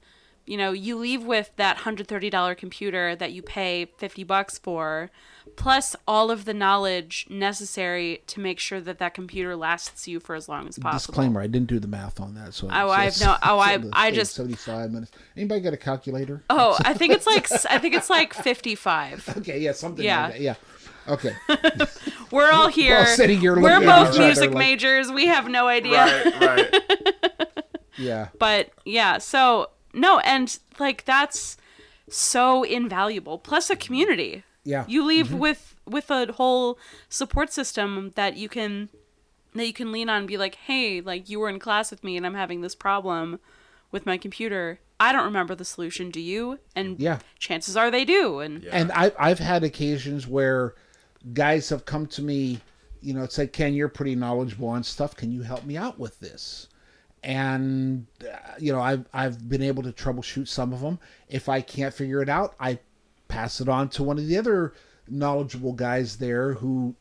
that $130 computer that you pay $50 for, plus all of the knowledge necessary to make sure that computer lasts you for as long as possible. Disclaimer: I didn't do the math on that. So I just 75 minutes. Anybody got a calculator? Oh, I think it's like 55. Okay, yeah, something like that. Yeah. Okay. We're all here. We're both music majors. We have no idea. Right. Yeah. But yeah, so no, and like that's so invaluable. Plus a community. Yeah. You leave with a whole support system that you can lean on and be like, hey, like you were in class with me and I'm having this problem with my computer. I don't remember the solution. Do you? And chances are they do. And I've had occasions where guys have come to me, it's like, Ken, you're pretty knowledgeable on stuff. Can you help me out with this? And, I've been able to troubleshoot some of them. If I can't figure it out, I pass it on to one of the other knowledgeable guys there who,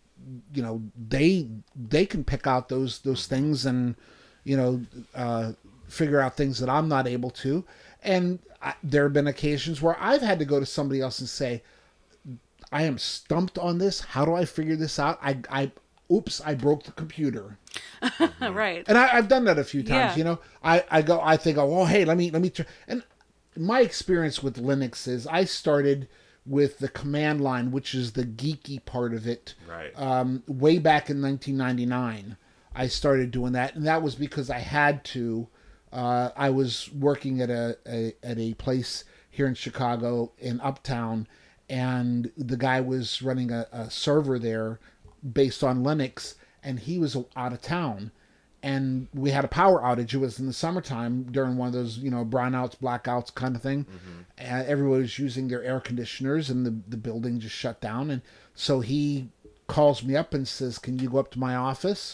they can pick out those things and, figure out things that I'm not able to. And there have been occasions where I've had to go to somebody else and say, I am stumped on this. How do I figure this out? I broke the computer. Right. And I've done that a few times. I think, oh, hey, let me try. And my experience with Linux is I started with the command line, which is the geeky part of it. Right. Way back in 1999, I started doing that, and that was because I had to. I was working at a place here in Chicago in Uptown, and the guy was running a server there based on Linux, and he was out of town, and we had a power outage. It was in the summertime during one of those, brownouts, blackouts kind of thing. And everyone was using their air conditioners, and the building just shut down. And so he calls me up and says, can you go up to my office,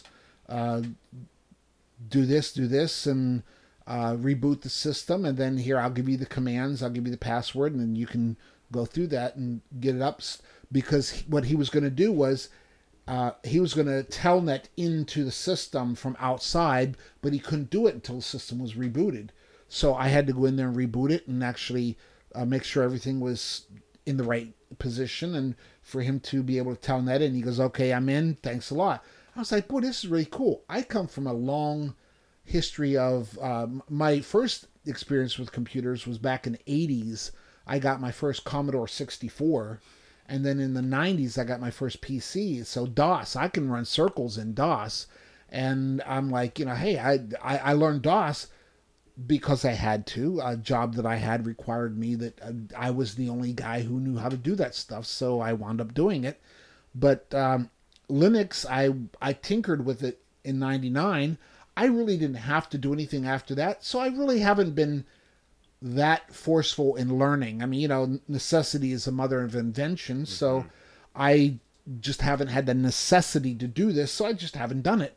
do this, and reboot the system, and then here, I'll give you the commands, I'll give you the password, and then you can go through that and get it up. Because what he was going to do was he was going to telnet into the system from outside, but he couldn't do it until the system was rebooted. So I had to go in there and reboot it and actually make sure everything was in the right position, and for him to be able to telnet in. He goes, okay, I'm in, thanks a lot. I was like, boy, this is really cool. I come from a long history of my first experience with computers was back in the 80s. I got my first Commodore 64, and then in the 90s I got my first PC. So DOS, I can run circles in DOS, and I'm like, hey, I learned DOS because I had to. A job that I had required me that I was the only guy who knew how to do that stuff, so I wound up doing it. But Linux, I tinkered with it in 99. I really didn't have to do anything after that, so I really haven't been that forceful in learning. I mean, necessity is the mother of invention, so I just haven't had the necessity to do this, so I just haven't done it.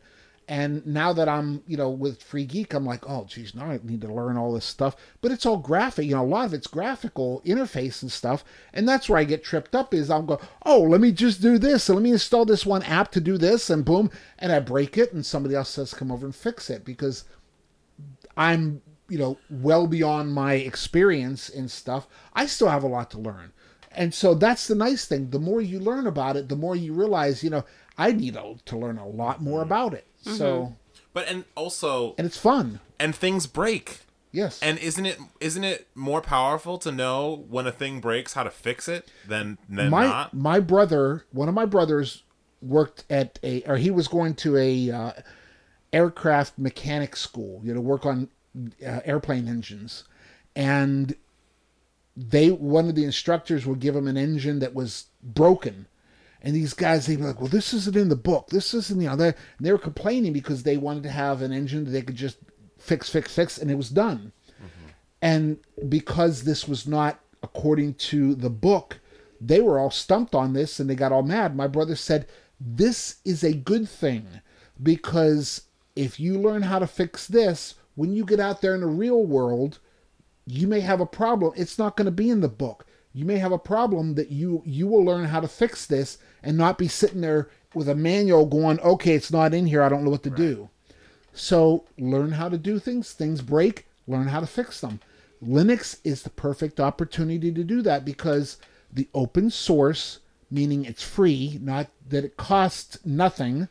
And now that I'm, with Free Geek, I'm like, oh, geez, now I need to learn all this stuff. But it's all graphic. A lot of it's graphical interface and stuff. And that's where I get tripped up is I'll go, oh, let me just do this. And let me install this one app to do this. And boom. And I break it. And somebody else says, come over and fix it. Because I'm, well beyond my experience in stuff. I still have a lot to learn. And so that's the nice thing. The more you learn about it, the more you realize, I need to learn a lot more about it. So, and it's fun, and things break. Yes. And isn't it more powerful to know when a thing breaks how to fix it than not? My brother, one of my brothers, worked at he was going to a aircraft mechanic school, work on airplane engines, and one of the instructors would give him an engine that was broken. And these guys, they'd be like, well, this isn't in the book. This isn't, they were complaining because they wanted to have an engine that they could just fix, and it was done. Mm-hmm. And because this was not according to the book, they were all stumped on this and they got all mad. My brother said, this is a good thing because if you learn how to fix this, when you get out there in the real world, you may have a problem. It's not going to be in the book. You may have a problem that you will learn how to fix this and not be sitting there with a manual going, okay, it's not in here. I don't know what to do. So learn how to do things. Things break. Learn how to fix them. Linux is the perfect opportunity to do that because the open source, meaning it's free, not that it costs nothing,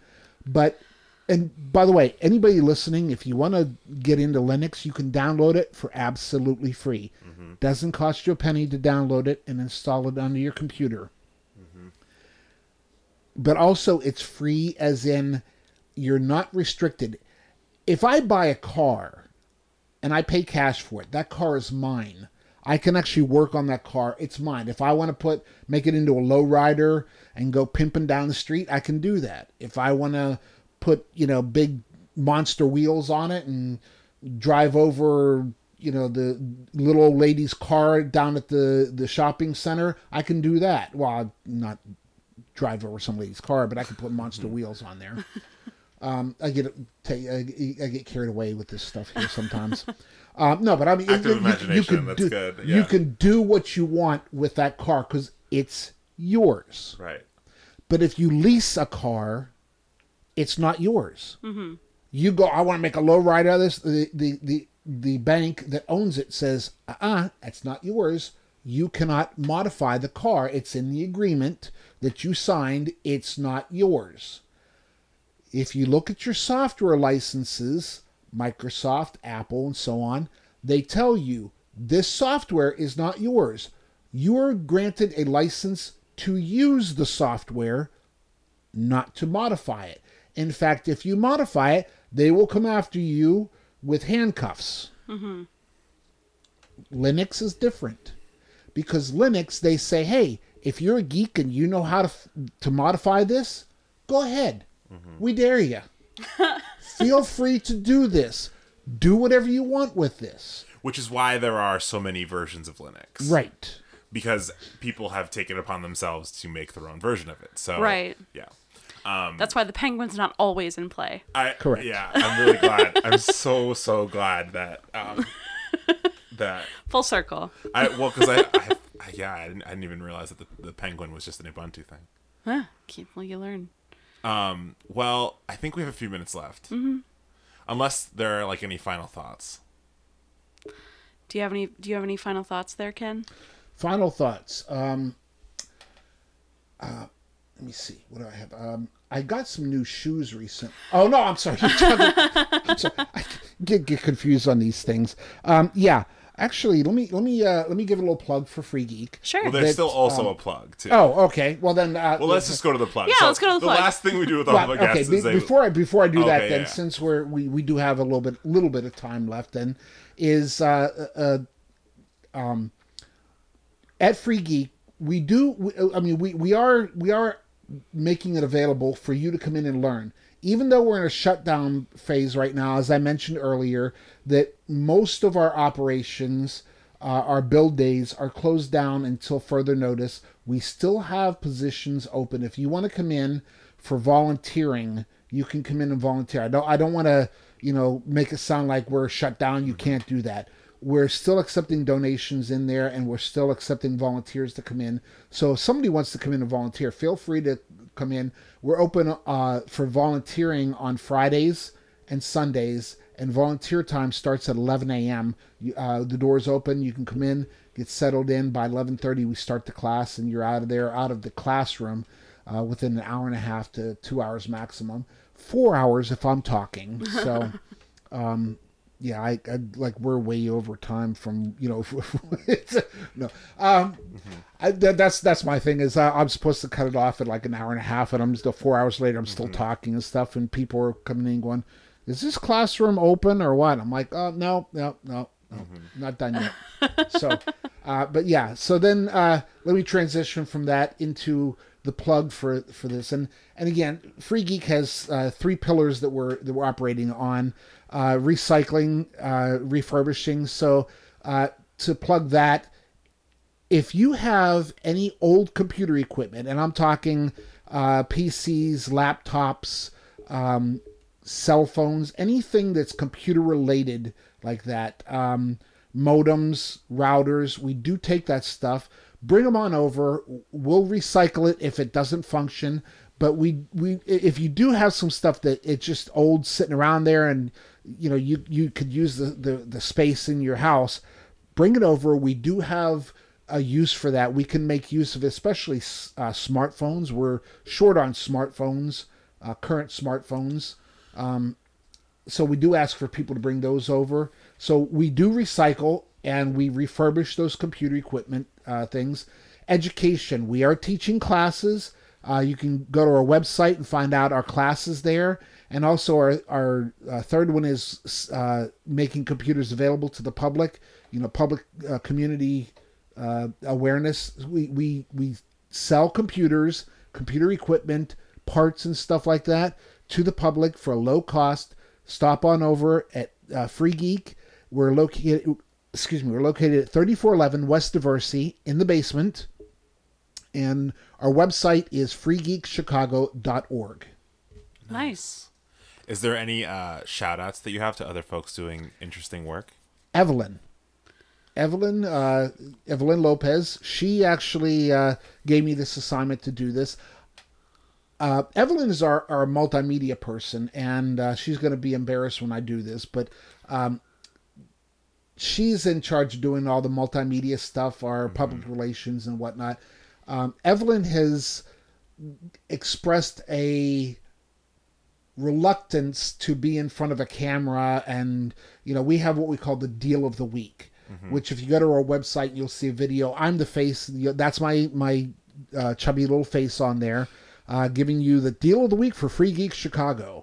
and by the way, anybody listening, if you want to get into Linux, you can download it for absolutely free. Mm-hmm. Doesn't cost you a penny to download it and install it onto your computer. Mm-hmm. But also, it's free as in you're not restricted. If I buy a car and I pay cash for it, that car is mine. I can actually work on that car. It's mine. If I want to make it into a lowrider and go pimping down the street, I can do that. If I want to put, big monster wheels on it and drive over, the little old lady's car down at the shopping center, I can do that. Well, I'll not drive over some lady's car, but I can put monster wheels on there. I get carried away with this stuff here sometimes. No, but I mean, active imagination. That's good. Yeah. You can do what you want with that car because it's yours. Right. But if you lease a car, it's not yours. Mm-hmm. You go, I want to make a low ride out of this. The bank that owns it says, that's not yours. You cannot modify the car. It's in the agreement that you signed. It's not yours. If you look at your software licenses, Microsoft, Apple, and so on, they tell you this software is not yours. You are granted a license to use the software, not to modify it. In fact, if you modify it, they will come after you with handcuffs. Mm-hmm. Linux is different. Because Linux, they say, hey, if you're a geek and you know how to modify this, go ahead. Mm-hmm. We dare you. Feel free to do this. Do whatever you want with this. Which is why there are so many versions of Linux. Right. Because people have taken it upon themselves to make their own version of it. So, right. Yeah. That's why the Penguin's not always in play. Correct. Yeah, I'm really glad. I'm so glad that that full circle. Because I didn't even realize that the Penguin was just an Ubuntu thing. Huh. Well, you learn. Well, I think we have a few minutes left. Mm-hmm. Unless there are any final thoughts. Do you have any final thoughts there, Ken? Final thoughts. Let me see. What do I have? I got some new shoes recent. Oh no, I'm sorry. I'm sorry. I get confused on these things. Yeah. Actually, let me give a little plug for Free Geek. Sure. Well, there's still also a plug too. Oh, okay. Well then. Let's just go to the plug. Yeah, let's go to the plug. The last thing we do with all of our guests is before I do that, then since we do have a little bit of time left, then is at Free Geek we are making it available for you to come in and learn. Even though we're in a shutdown phase right now, as I mentioned earlier, that most of our operations, our build days are closed down until further notice, we still have positions open. If you want to come in for volunteering, you can come in and volunteer. I don't want to, make it sound like we're shut down. You can't do that. We're still accepting donations in there, and we're still accepting volunteers to come in. So if somebody wants to come in and volunteer, feel free to come in. We're open for volunteering on Fridays and Sundays, and volunteer time starts at 11 a.m. The doors open. You can come in, get settled in. By 11:30, we start the class, and you're out of the classroom within an hour and a half to 2 hours maximum. 4 hours if I'm talking. So, yeah, I like we're way over time from no. That's my thing is I'm supposed to cut it off at like an hour and a half, and I'm still 4 hours later. I'm still talking and stuff, and people are coming in going, "Is this classroom open or what?" I'm like, "Oh no, not done yet." So, but yeah. So then let me transition from that into the plug for this, and again, Free Geek has 3 pillars that we're operating on: recycling, refurbishing. So to plug that, if you have any old computer equipment, and I'm talking PCs, laptops, cell phones, anything that's computer related like that, modems, routers, we do take that stuff. Bring them on over. We'll recycle it if it doesn't function. But we if you do have some stuff that it's just old sitting around there, and you could use the space in your house, bring it over. We do have a use for that. We can make use of it, especially smartphones. We're short on smartphones, current smartphones. So we do ask for people to bring those over. So we do recycle, and we refurbish those computer equipment things. Education. We are teaching classes. You can go to our website and find out our classes there. And also our third one is making computers available to the public. Public community awareness. We sell computers, computer equipment, parts and stuff like that to the public for a low cost. Stop on over at Free Geek. We're located at 3411 West Diversey in the basement. And our website is freegeekchicago.org. Nice. Is there any shout outs that you have to other folks doing interesting work? Evelyn Lopez. She actually gave me this assignment to do this. Evelyn is our multimedia person, and she's going to be embarrassed when I do this, but she's in charge of doing all the multimedia stuff, our public relations and whatnot. Evelyn has expressed a reluctance to be in front of a camera, and we have what we call the deal of the week, which if you go to our website, you'll see a video. I'm the face. That's my chubby little face on there, giving you the deal of the week for Free Geek Chicago.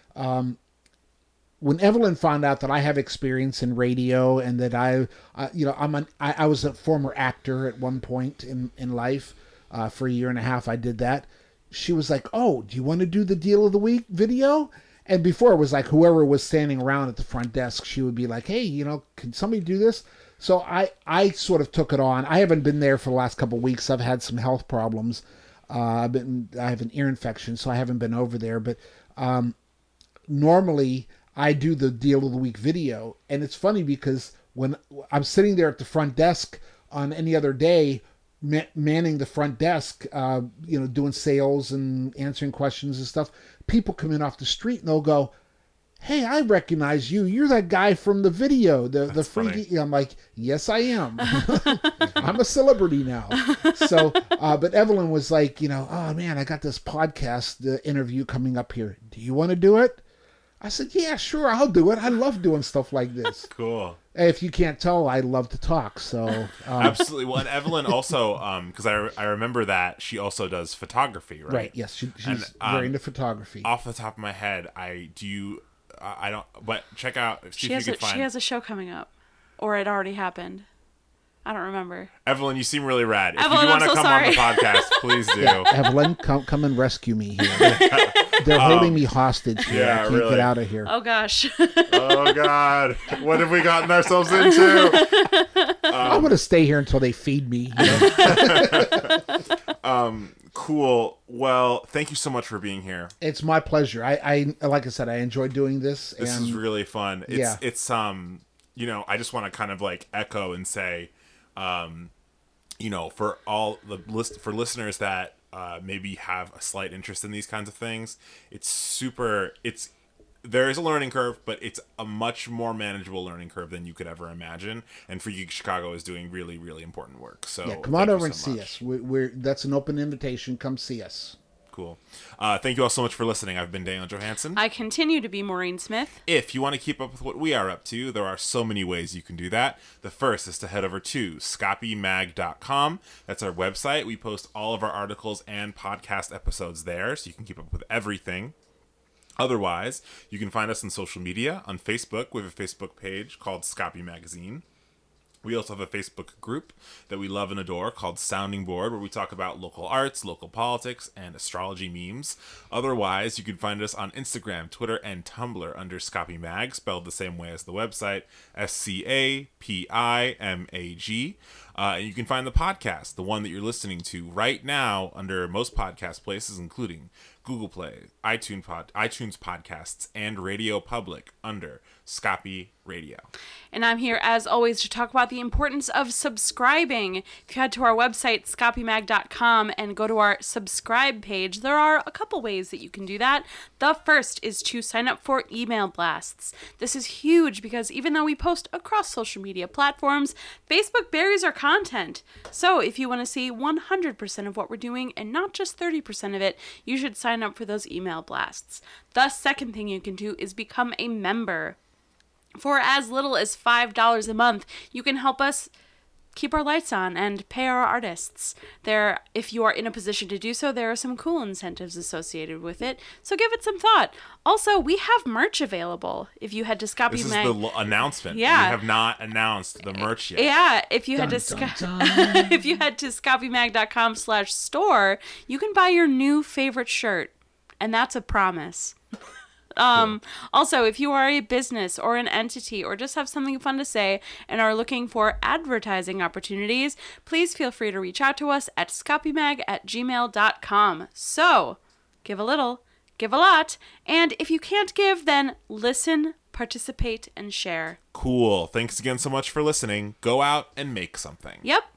When Evelyn found out that I have experience in radio and that I was a former actor at one point in life, for a year and a half, I did that. She was like, "Oh, do you want to do the deal of the week video?" And before it was like whoever was standing around at the front desk, she would be like, "Hey, can somebody do this?" So I sort of took it on. I haven't been there for the last couple of weeks. I've had some health problems. I have an ear infection, so I haven't been over there. But normally I do the deal of the week video, and it's funny because when I'm sitting there at the front desk on any other day, manning the front desk, doing sales and answering questions and stuff, people come in off the street and they'll go, "Hey, I recognize you. You're that guy from the video, the Free." I'm like, "Yes, I am. I'm a celebrity now." So, but Evelyn was like, "Oh man, I got this podcast interview coming up here. Do you want to do it?" I said, "Yeah, sure, I'll do it. I love doing stuff like this." Cool. If you can't tell, I love to talk. So absolutely. Well, and Evelyn also, because I remember that she also does photography, right? Right. Yes, she's very into photography. Off the top of my head, I don't. But check out. See if you can find. She has a show coming up, or it already happened. I don't remember. Evelyn, you seem really rad. If Evelyn, you do want to I'm so come sorry. on the podcast, please do. Yeah, Evelyn, come and rescue me here. They're holding me hostage here. Yeah, I can't really. get out of here. Oh gosh. Oh God, what have we gotten ourselves into? I'm gonna stay here until they feed me. Cool. Well, thank you so much for being here. It's my pleasure. I like I said, I enjoy doing this. This is really fun. It's Yeah. it's I just want to kind of like echo and say, for all the for listeners that maybe have a slight interest in these kinds of things, there is a learning curve, but it's a much more manageable learning curve than you could ever imagine. And Free Geek Chicago is doing really, really important work. So Yeah, come on thank you over and so see much. us. That's an open invitation. Come see us. Cool. Thank you all so much for listening. I've been Daniel Johansson. I continue to be Maureen Smith. If you want to keep up with what we are up to, there are so many ways you can do that. The first is to head over to scopymag.com. That's our website. We post all of our articles and podcast episodes there, so you can keep up with everything. Otherwise, you can find us on social media. On Facebook, we have a Facebook page called Scopy Magazine. We also have a Facebook group that we love and adore called Sounding Board, where we talk about local arts, local politics, and astrology memes. Otherwise, you can find us on Instagram, Twitter, and Tumblr under Scopy Mag, spelled the same way as the website, SCAPIMAG. And you can find the podcast, the one that you're listening to right now, under most podcast places, including Google Play, iTunes Podcasts, and Radio Public under Scopy Radio. And I'm here, as always, to talk about the importance of subscribing. If you head to our website, scopymag.com, and go to our subscribe page, there are a couple ways that you can do that. The first is to sign up for email blasts. This is huge because even though we post across social media platforms, Facebook buries our content. So if you want to see 100% of what we're doing and not just 30% of it, you should sign up for those email blasts. The second thing you can do is become a member. For as little as $5 a month, you can help us keep our lights on and pay our artists. If you are in a position to do so, there are some cool incentives associated with it, so give it some thought. Also, we have merch available. If you head to Scopy This is Mag... the announcement. Yeah. We have not announced the merch yet. Yeah, if you head to Dun, dun. if you head to scopymag.com/store, you can buy your new favorite shirt, and that's a promise. Also, if you are a business or an entity or just have something fun to say and are looking for advertising opportunities, please feel free to reach out to us at scopymag@gmail.com. So, give a little, give a lot, and if you can't give, then listen, participate, and share. Cool. Thanks again so much for listening. Go out and make something. Yep.